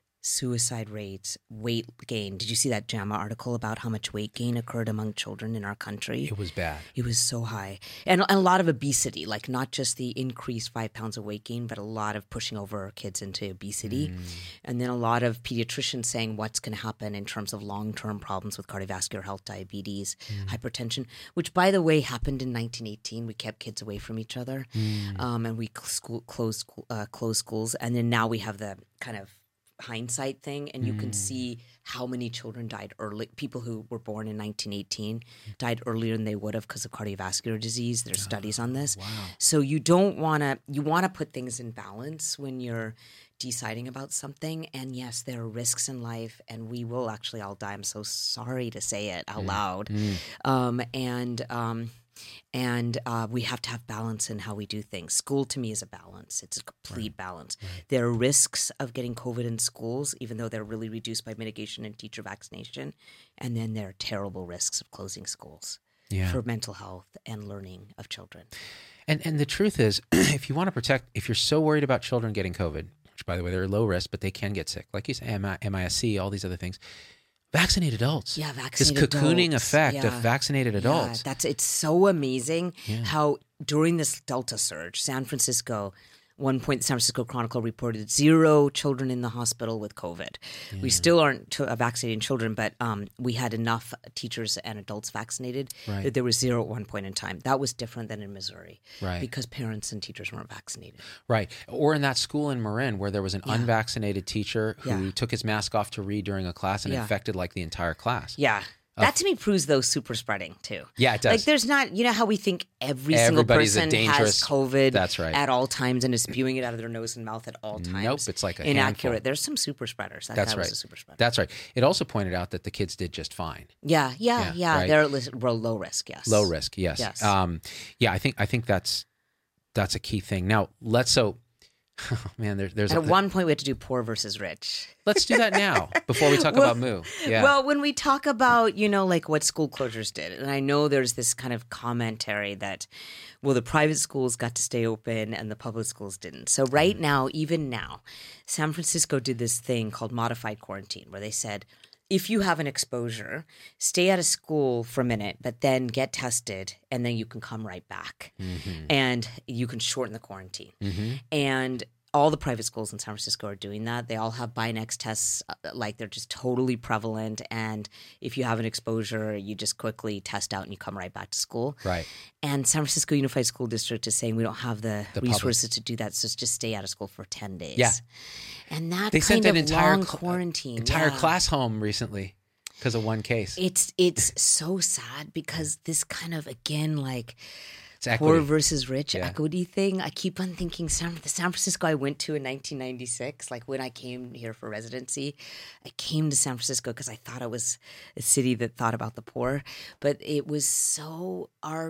suicide rates, weight gain. Did you see that JAMA article about how much weight gain occurred among children in our country? It was bad. It was so high. And, and a lot of obesity, like not just the increased five pounds of weight gain, but a lot of pushing over our kids into obesity. Mm. And then a lot of pediatricians saying what's going to happen in terms of long-term problems with cardiovascular health, diabetes, Mm. hypertension, which, by the way, happened in nineteen eighteen. We kept kids away from each other, Mm. um, and we cl- school, closed, school- uh, closed schools. And then now we have the kind of hindsight thing, and you can Mm. see how many children died early. People who were born in nineteen eighteen died earlier than they would have because of cardiovascular disease. There's studies on this. Wow. So you don't want to, you want to put things in balance when you're deciding about something. And yes, there are risks in life, and we will actually all die. I'm so sorry to say it out loud. Mm. Um, and um, and uh, we have to have balance in how we do things. School to me is a balance. It's a complete balance. There are risks of getting COVID in schools, even though they're really reduced by mitigation and teacher vaccination. And then there are terrible risks of closing schools Yeah. for mental health and learning of children. And and the truth is, if you want to protect, if you're so worried about children getting COVID, which by the way, they're low risk, but they can get sick, like you say, M I S C, all these other things, vaccinate adults. Yeah, This vaccinated cocooning adults. effect of Yeah. vaccinated adults. Yeah, that's it's so amazing Yeah. how during this Delta surge, San Francisco, one point the San Francisco Chronicle reported zero children in the hospital with COVID. We still aren't to, uh, vaccinating children, but um, we had enough teachers and adults vaccinated Right. that there was zero at one point in time. That was different than in Missouri, Right. because parents and teachers weren't vaccinated. Right. Or in that school in Marin where there was an unvaccinated teacher who Yeah. took his mask off to read during a class and Yeah. infected like the entire class. Yeah. That to me proves though super spreading too. Yeah, it does. Like there's not, you know how we think every Everybody's a single person dangerous- has COVID That's right. at all times and is spewing it out of their nose and mouth at all times. Nope, it's like a inaccurate. handful. There's some super spreaders. That That's guy right. was a super spreader. That's right. It also pointed out that the kids did just fine. yeah, yeah, Yeah, yeah. right. They're at least real low risk. Yes. Low risk, yes. Yes. Um, yeah, I think I think that's that's a key thing. Now let's so oh, man, there, there's At a, one point, we had to do poor versus rich. let's do that now before we talk Well- about Moo. Yeah. Well, when we talk about, you know, like what school closures did, and I know there's this kind of commentary that, well, the private schools got to stay open and the public schools didn't. So right Mm-hmm. now, even now, San Francisco did this thing called modified quarantine, where they said, if you have an exposure, stay out of school for a minute, but then get tested, and then you can come right back. Mhm. And you can shorten the quarantine. Mhm. And all the private schools in San Francisco are doing that. They all have Binax tests, uh, like they're just totally prevalent. And if you have an exposure, you just quickly test out and you come right back to school. Right. And San Francisco Unified School District is saying we don't have the, The public- resources to do that, so just stay out of school for ten days. Yeah. And that They kind sent an of entire long cl- quarantine. entire yeah. class home recently because of one case. It's it's so sad because this kind of again like It's poor equity. versus rich Yeah. equity thing. I keep on thinking San, the San Francisco I went to in nineteen ninety-six, like when I came here for residency, I came to San Francisco because I thought it was a city that thought about the poor, but it was so our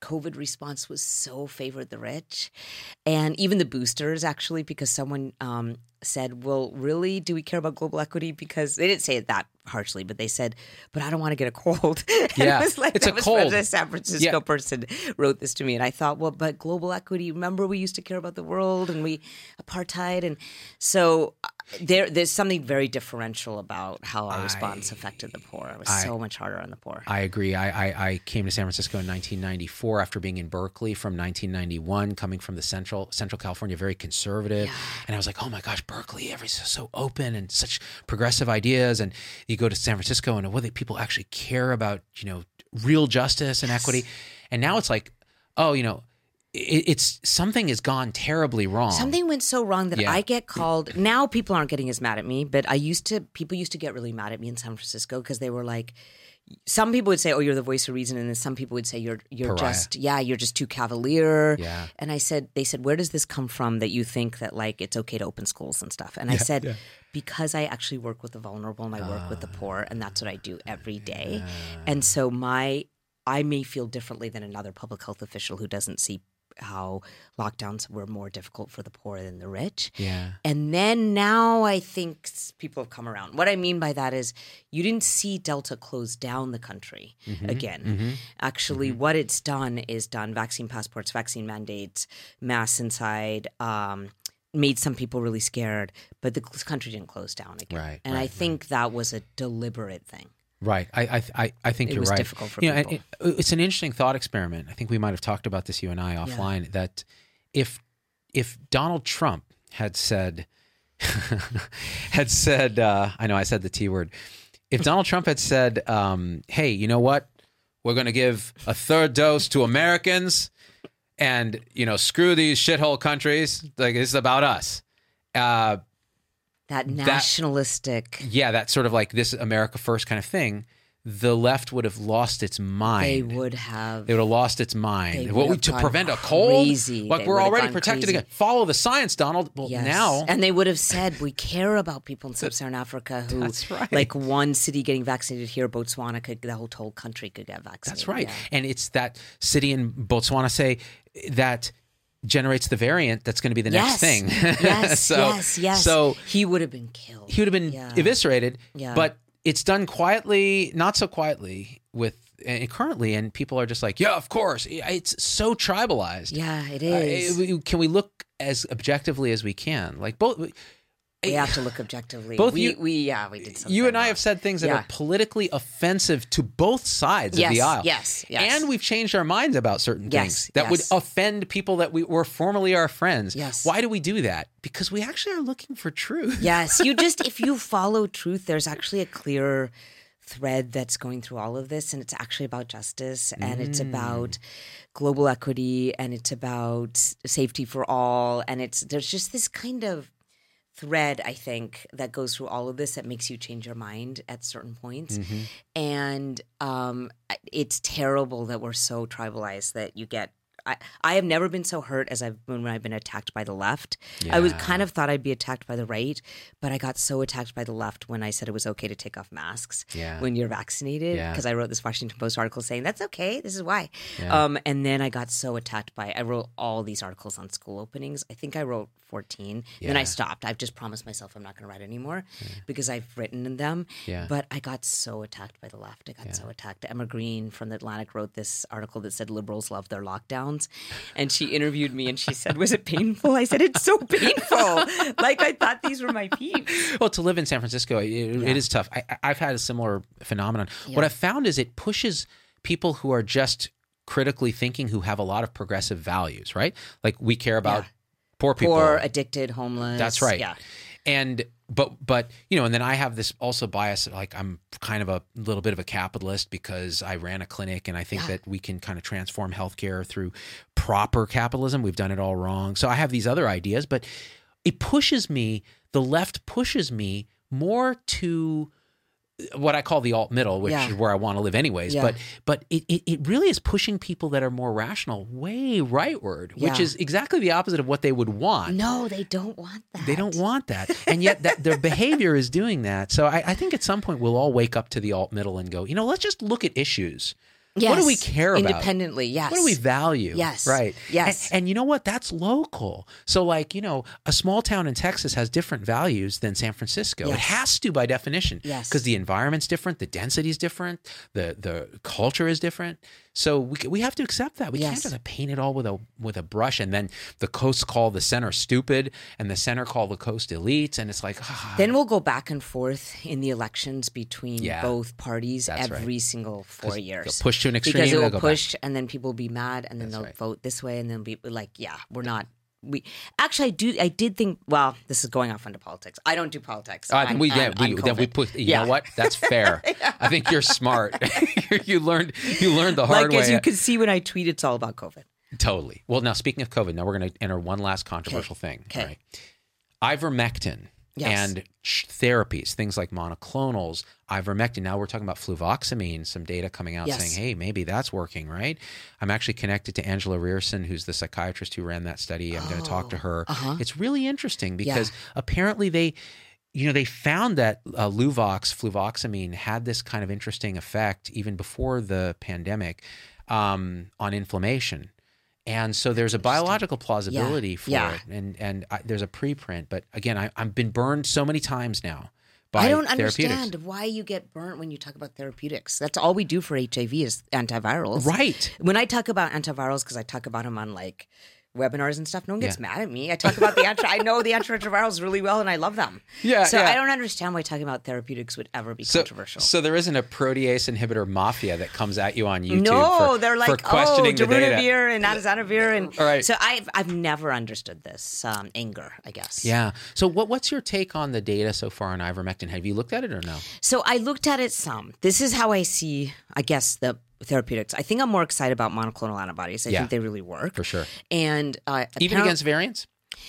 COVID response was so favored the rich, and even the boosters actually, because someone um, said, well, really, do we care about global equity? Because they didn't say it that harshly, but they said, but I don't want to get a cold. And Yeah, it was like, it's that a was cold. A San Francisco Yeah. person wrote this to me, and I thought, well, but global equity, remember we used to care about the world and we apartheid, and so uh, there there's something very differential about how our response affected the poor. It was I- so much harder on the poor. I agree. I, I, I came to San Francisco in nineteen ninety-four after being in Berkeley from nineteen ninety-one, coming from the central Central California, very conservative. And I was like, oh my gosh, Berkeley, everything's so open and such progressive ideas. And you go to San Francisco and what they, people actually care about, you know, real justice and equity. And now it's like, oh, you know, it, it's something has gone terribly wrong. Something went so wrong that Yeah. I get called. Now people aren't getting as mad at me, but I used to. People used to get really mad at me in San Francisco because they were like, some people would say, "Oh, you're the voice of reason," and then some people would say, "You're you're Pariah. just yeah, you're just too cavalier." Yeah. And I said, they said, "Where does this come from that you think that like it's okay to open schools and stuff?" And I said, because I actually work with the vulnerable and I work with the poor, and that's what I do every day. And so my I may feel differently than another public health official who doesn't see how lockdowns were more difficult for the poor than the rich. Yeah. And then now I think s- people have come around. What I mean by that is you didn't see Delta close down the country again. Actually, what it's done is done vaccine passports, vaccine mandates, masks inside, um, made some people really scared, but the c- country didn't close down again. Right, and right, I think that was a deliberate thing. Right. I I I, I think It you're was right. difficult for you know, and people. it- it's an interesting thought experiment. I think we might have talked about this, you and I, offline. That if if Donald Trump had said had said, uh, I know I said the T word. If Donald Trump had said, um, "Hey, you know what? We're going to give a third dose to Americans, and you know, screw these shithole countries. Like this is about us." Uh, That nationalistic. yeah, that sort of like this America first kind of thing, the left would have lost its They mind. would have. They would have lost its mind. They What would we have to gone prevent a cold? crazy. Like They we're would have already gone protected crazy. again. Follow the science, Donald. Well, Yes. now And they would have said, we care about people in sub-Saharan Africa who, That's right. like one city getting vaccinated here, Botswana, could the whole, whole country could get vaccinated. that's right. Yeah. And it's that city in Botswana, say, that generates the variant that's going to be the Yes. next thing. Yes, so, yes, yes. So he would have been killed. he would have been Yeah. eviscerated. Yeah. But it's done quietly, not so quietly with and currently, and people are just like, yeah, of course. It's so tribalized. Yeah, it Uh, is. we- can we look as objectively as we can? Like both, we have to look objectively. Both we, you- we, yeah, we did something you and I wrong. have said things that Yeah. are politically offensive to both sides Yes, of the aisle. yes, yes. And we've changed our minds about certain Yes, things that yes. would offend people that we were formerly our friends. Yes. Why do we do that? Because we actually are looking for truth. Yes, you just if you follow truth, there's actually a clear thread that's going through all of this, and it's actually about justice, and it's Mm. about global equity, and it's about safety for all, and it's there's just this kind of thread, I think, that goes through all of this that makes you change your mind at certain points. Mm-hmm. And um, it's terrible that we're so tribalized that you get. I, I have never been so hurt as I've been when I've been attacked by the left. I was Yeah. kind of thought I'd be attacked by the right, but I got so attacked by the left when I said it was okay to take off masks Yeah. when you're vaccinated, Yeah. because I wrote this Washington Post article saying that's okay. This is why. Yeah. Um, and then I got so attacked by. I wrote all these articles on school openings. I think I wrote fourteen. Then I Yeah. stopped. I've just promised myself I'm not going to write anymore because I've written in them. Yeah. But I got so attacked by the left. I got so attacked. Emma Green from the Atlantic wrote this article that said liberals love their lockdowns, and she interviewed me and she said, "Was it painful?" I said, "It's so painful." Like I thought these were my peeps. Well, to live in San Francisco, it, it is tough. I, I've had a similar phenomenon. What I've found is it pushes people who are just critically thinking, who have a lot of progressive values, right? Like we care about Yeah. poor people. Poor, addicted, homeless. That's right. Yeah. And but but you know, and then I have this also bias, like I'm kind of a little bit of a capitalist because I ran a clinic, and I think that we can kind of transform healthcare through proper capitalism. We've done it all wrong. So I have these other ideas, but it pushes me, the left pushes me more to what I call the alt middle, which Yeah. is where I want to live anyways. Yeah. But but it, it, it really is pushing people that are more rational way rightward, which Yeah. is exactly the opposite of what they would want. No, they don't want that. They don't want that. And yet that their behavior is doing that. So I, I think at some point we'll all wake up to the alt middle and go, you know, let's just look at issues. What do we care about? Independently, yes. What do we value? Yes. Right. Yes. And, and you know what? That's local. So like, you know, a small town in Texas has different values than San Francisco. Yes. It has to by definition. Yes. Because the environment's different, the density is different, the the culture is different. So we we have to accept that. We Yes. can't just paint it all with a with a brush, and then the coast call the center stupid and the center call the coast elites, and it's like ah. Then we'll go back and forth in the elections between Yeah. both parties That's every right. single four 'Cause years. they'll push to an extreme, because it they'll will go back. push, and then people will be mad, and then That's they'll right. vote this way, and then be like, "Yeah, we're not." We actually, I do. I did think. Well, this is going off into politics. I don't do politics. Uh, on- we, yeah, on- we, on then we COVID. put. You Yeah. know what? That's fair. I think you're smart. you learned. You learned the hard Like way. as you can see when I tweet, it's all about COVID. Totally. Well, now speaking of COVID, now we're going to enter one last controversial thing. Okay. All right. Ivermectin Yes. and sh- therapies, things like monoclonals, ivermectin. Now we're talking about fluvoxamine, some data coming out Yes. saying, hey, maybe that's working, right? I'm actually connected to Angela Rearson, who's the psychiatrist who ran that study. I'm going to talk to her. uh-huh. It's really interesting because apparently they, you know, they found that uh, Luvox, fluvoxamine, had this kind of interesting effect even before the pandemic um, on inflammation. And so there's a biological plausibility Yeah. for Yeah. it, and and I, there's a preprint. But again, I, I've been burned so many times now by I don't therapeutics. understand why you get burnt when you talk about therapeutics. That's all we do for H I V is antivirals. Right. When I talk about antivirals, because I talk about them on like webinars and stuff, no one gets Yeah. mad at me. I talk about the anti. I know the antiretrovirals really well, and I love them. Yeah, So yeah. I don't understand why talking about therapeutics would ever be So, controversial. so there isn't a protease inhibitor mafia that comes at you on YouTube. no, for, they're for like, oh, questioning the data. darunavir and atazanavir, and All right. so I've I've never understood this um, anger. I guess. Yeah. So what what's your take on the data so far on ivermectin? Have you looked at it or no? So I looked at it some. This is how I see, I guess, the therapeutics. I think I'm more excited about monoclonal antibodies. I Yeah. think they really work. For sure. And uh, Even apparent- against variants?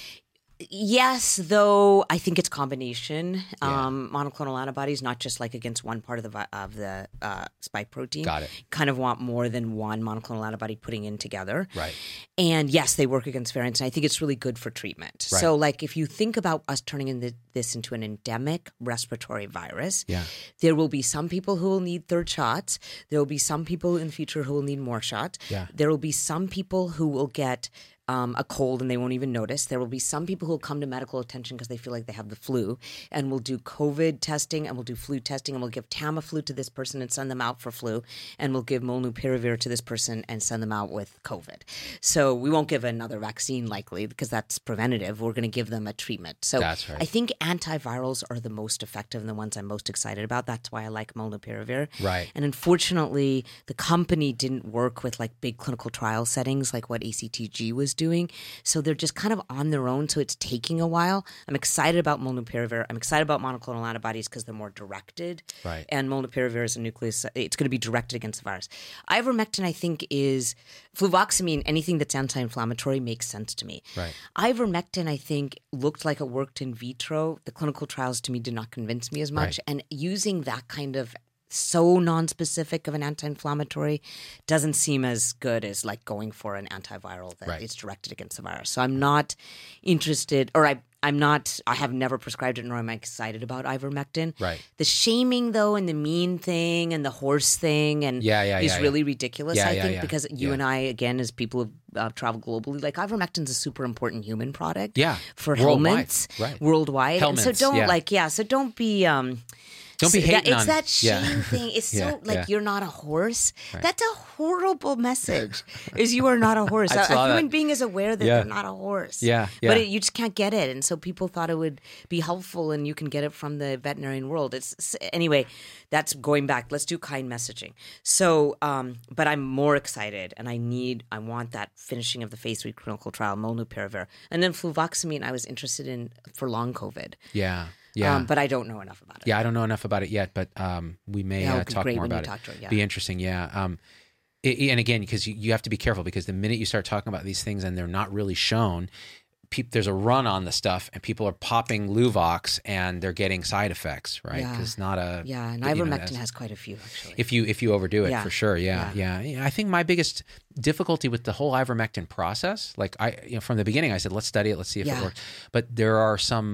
Yes, though I think it's combination Yeah. um, monoclonal antibodies, not just like against one part of the vi- of the uh, spike protein. Got it. Kind of want more than one monoclonal antibody putting in together. Right. And yes, they work against variants, and I think it's really good for treatment. Right. So, like, if you think about us turning in the, this into an endemic respiratory virus, Yeah. there will be some people who will need third shots. There will be some people in the future who will need more shots. Yeah. There will be some people who will get um, a cold and they won't even notice. There will be some people who will come to medical attention because they feel like they have the flu, and we'll do COVID testing and we'll do flu testing, and we'll give Tamiflu to this person and send them out for flu, and we'll give Molnupiravir to this person and send them out with COVID. So we won't give another vaccine likely because that's preventative. We're going to give them a treatment. So That's right. I think antivirals are the most effective and the ones I'm most excited about. That's why I like Molnupiravir. Right. And unfortunately, the company didn't work with like big clinical trial settings like what A C T G was doing. So they're just kind of on their own. So it's taking a while. I'm excited about Molnupiravir. I'm excited about monoclonal antibodies because they're more directed. Right. And Molnupiravir is a nucleus. It's going to be directed against the virus. Ivermectin, I think, is fluvoxamine. Anything that's anti-inflammatory makes sense to me. Right. Ivermectin, I think, looked like it worked in vitro. The clinical trials to me did not convince me as much. Right. And using that kind of so non-specific of an anti-inflammatory doesn't seem as good as like going for an antiviral that Right. is directed against the virus. So I'm not interested, or I, I'm not, I have never prescribed it, nor am I excited about ivermectin. Right. The shaming though, and the mean thing, and the horse thing, and Yeah, yeah, is yeah, really yeah. ridiculous. Yeah, I yeah, think yeah. because you Yeah. and I, again, as people who uh, travel globally, like ivermectin's a super important human product. Yeah. For Worldwide. helmets, Right. worldwide. And so Helmets, don't yeah. like, yeah. So don't be. Um, Don't be so that- hating It's on- that shame yeah. thing. It's Yeah, so like yeah. you're not a horse. Right. That's a horrible message. Is you are not a horse. I a saw a human that. being is aware that Yeah. they're not a horse. Yeah, But yeah. it, you just can't get it, and so people thought it would be helpful, and you can get it from the veterinarian world. It's anyway. That's going back. Let's do kind messaging. So, um, but I'm more excited, and I need, I want that finishing of the phase three clinical trial, Molnupiravir, and then fluvoxamine. I was interested in for long COVID. Yeah. Yeah. Um, but I don't know enough about it. Yeah, I don't know enough about it yet, but um, we may Yeah, it uh, would be talk great more when you about talk it. to her, yeah. Be interesting, yeah. Um, i- and again, because you, you have to be careful because the minute you start talking about these things and they're not really shown, peop, there's a run on the stuff, and people are popping Luvox and they're getting side effects, right? Yeah. Because not a Yeah, and you know, ivermectin that's- has quite a few actually. if you if you overdo it, Yeah. for sure, yeah, yeah, yeah. I think my biggest difficulty with the whole ivermectin process, like I, you know, from the beginning, I said, let's study it, let's see if Yeah. it works. But there are some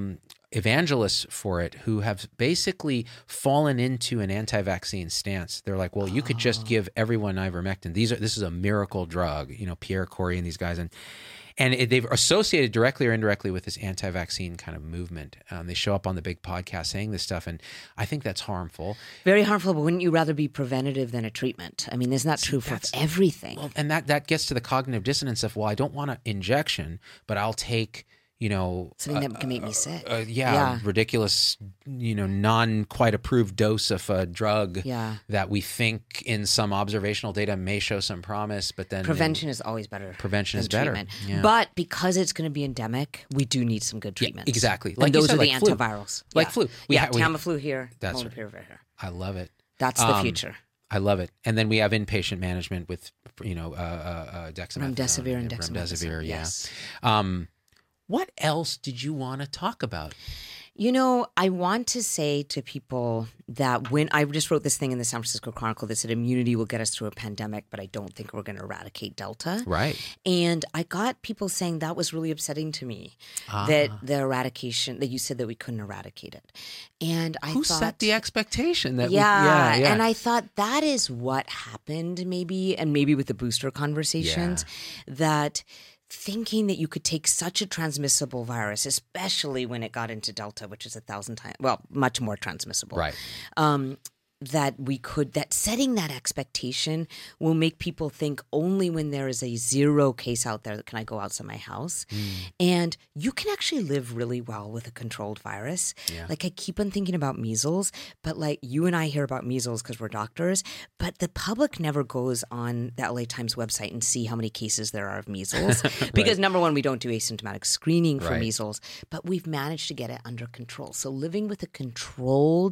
evangelists for it who have basically fallen into an anti-vaccine stance. They're like, well, you could just give everyone ivermectin. These are this is a miracle drug, you know, Pierre Corey and these guys. And and it, they've associated directly or indirectly with this anti-vaccine kind of movement. Um, they show up on the big podcast saying this stuff, and I think that's harmful. Very harmful, but wouldn't you rather be preventative than a treatment? I mean, isn't that true for everything? Well, and that, that gets to the cognitive dissonance of, well, I don't want an injection, but I'll take... you know, something uh, that can make me sick. Uh, yeah, yeah, ridiculous, you know, non quite approved dose of a drug yeah. that we think in some observational data may show some promise, but then prevention in, is always better. Prevention is treatment. better. Yeah. But because it's going to be endemic, we do need some good treatments. Yeah, exactly. Like and those said, are the like antivirals. Flu. Like yeah. flu. We yeah, ha- we, Tamiflu here. That's Molnupiravir right. here. I love it. That's the um, future. I love it. And then we have inpatient management with, you know, uh, uh, uh, dexamethasone. Remdesivir and dexamethasone. Remdesivir, yeah. Yes. Um, What else did you want to talk about? You know, I want to say to people that when I just wrote this thing in the San Francisco Chronicle that said immunity will get us through a pandemic, but I don't think we're going to eradicate Delta. Right. And I got people saying that was really upsetting to me, ah. that the eradication, that you said that we couldn't eradicate it. And I Who thought, set the expectation that yeah, we, yeah, yeah. And I thought that is what happened maybe, and maybe with the booster conversations, yeah. that thinking that you could take such a transmissible virus, especially when it got into Delta, which is a thousand times, well, much more transmissible. Right. Um, that we could, that setting that expectation will make people think only when there is a zero case out there that can I go outside my house. Mm. And you can actually live really well with a controlled virus. Yeah. Like I keep on thinking about measles, but like you and I hear about measles because we're doctors, but the public never goes on the L A Times website and see how many cases there are of measles. Right. Because number one, we don't do asymptomatic screening for right. measles, but we've managed to get it under control. So living with a controlled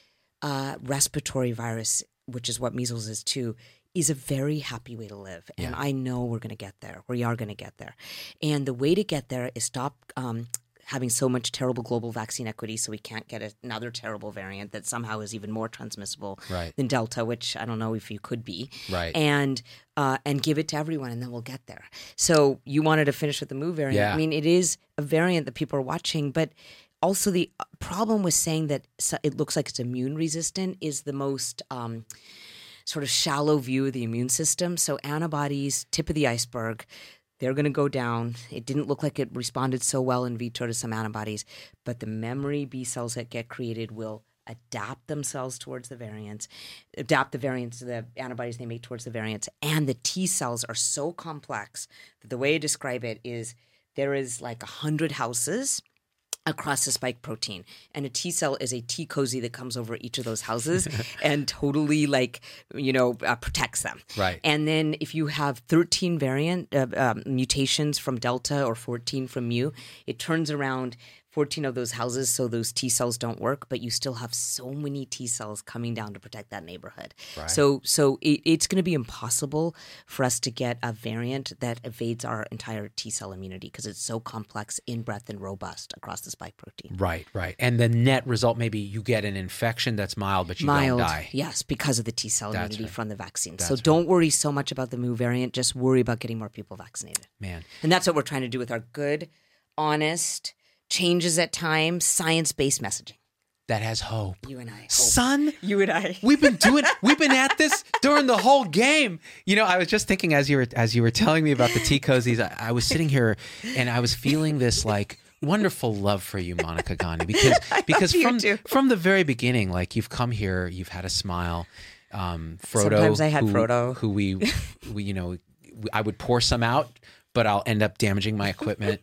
Uh, respiratory virus, which is what measles is too, is a very happy way to live. And yeah. I know we're going to get there. We are going to get there. And the way to get there is stop um, having so much terrible global vaccine equity so we can't get another terrible variant that somehow is even more transmissible right. than Delta, which I don't know if you could be. Right. And uh, and give it to everyone, and then we'll get there. So you wanted to finish with the Mu variant. Yeah. I mean, it is a variant that people are watching, but also, the problem with saying that it looks like it's immune resistant is the most um, sort of shallow view of the immune system. So antibodies, tip of the iceberg, they're going to go down. It didn't look like it responded so well in vitro to some antibodies, but the memory B cells that get created will adapt themselves towards the variants, adapt the variants to the antibodies they make towards the variants. And the T cells are so complex that the way I describe it is there is like a hundred houses across the spike protein. And a T cell is a T cozy that comes over each of those houses and totally like, you know, uh, protects them. Right. And then if you have thirteen variant uh, um, mutations from Delta or fourteen from Mu, it turns around fourteen of those houses so those T cells don't work, but you still have so many T cells coming down to protect that neighborhood. Right. So so it, it's going to be impossible for us to get a variant that evades our entire T cell immunity because it's so complex, in-breath, and robust across the spike protein. Right, right. And the net result, maybe you get an infection that's mild, but you mild, don't die. Yes, because of the T cell That's immunity right. from the vaccine. That's so right. don't worry so much about the Mu variant. Just worry about getting more people vaccinated. Man. And that's what we're trying to do with our good, honest, changes at times, science-based messaging. That has hope. You and I. Hope. Son, You and I. we've been doing we've been at this during the whole game. You know, I was just thinking as you were as you were telling me about the tea cozies, I, I was sitting here and I was feeling this like wonderful love for you, Monica Gandhi, because because from too. from the very beginning, like you've come here, you've had a smile. Um, Frodo, Sometimes I had who, Frodo. who we, we, you know, I would pour some out, but I'll end up damaging my equipment.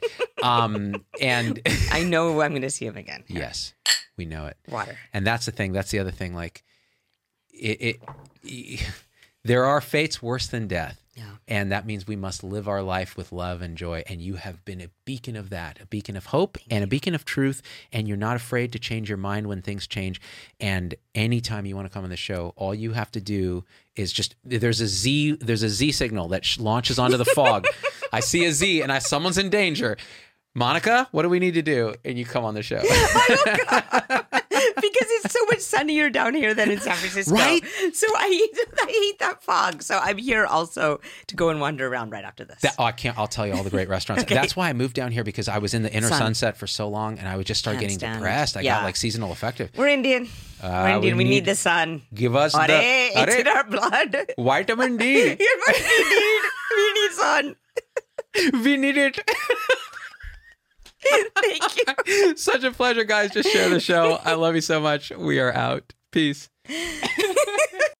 Um, and I know I'm going to see him again. yes, we know it. Water. And that's the thing. That's the other thing. Like, it, it there are fates worse than death. Yeah. And that means we must live our life with love and joy. And you have been a beacon of that, a beacon of hope and a beacon of truth. And you're not afraid to change your mind when things change. And anytime you want to come on the show, all you have to do is just, there's a Z, there's a Z signal that sh- launches onto the fog. I see a Z and I, someone's in danger. Monica, what do we need to do? And you come on the show. because it's so much sunnier down here than in San Francisco. Right? So I hate, I hate that fog. So I'm here also to go and wander around right after this. That, oh, I can't. I'll tell you all the great restaurants. Okay. That's why I moved down here because I was in the inner Sun. sunset for so long, and I would just start Can't getting stand it. depressed. I Yeah. got like seasonal affective. We're Indian. Uh, We're Indian. we We, need, need- the sun. Give us Are, the it's Are- in our blood. vitamin D. Here's what we need. We need sun. We need it. Thank you. Such a pleasure, guys. Just share the show. I love you so much. We are out. Peace.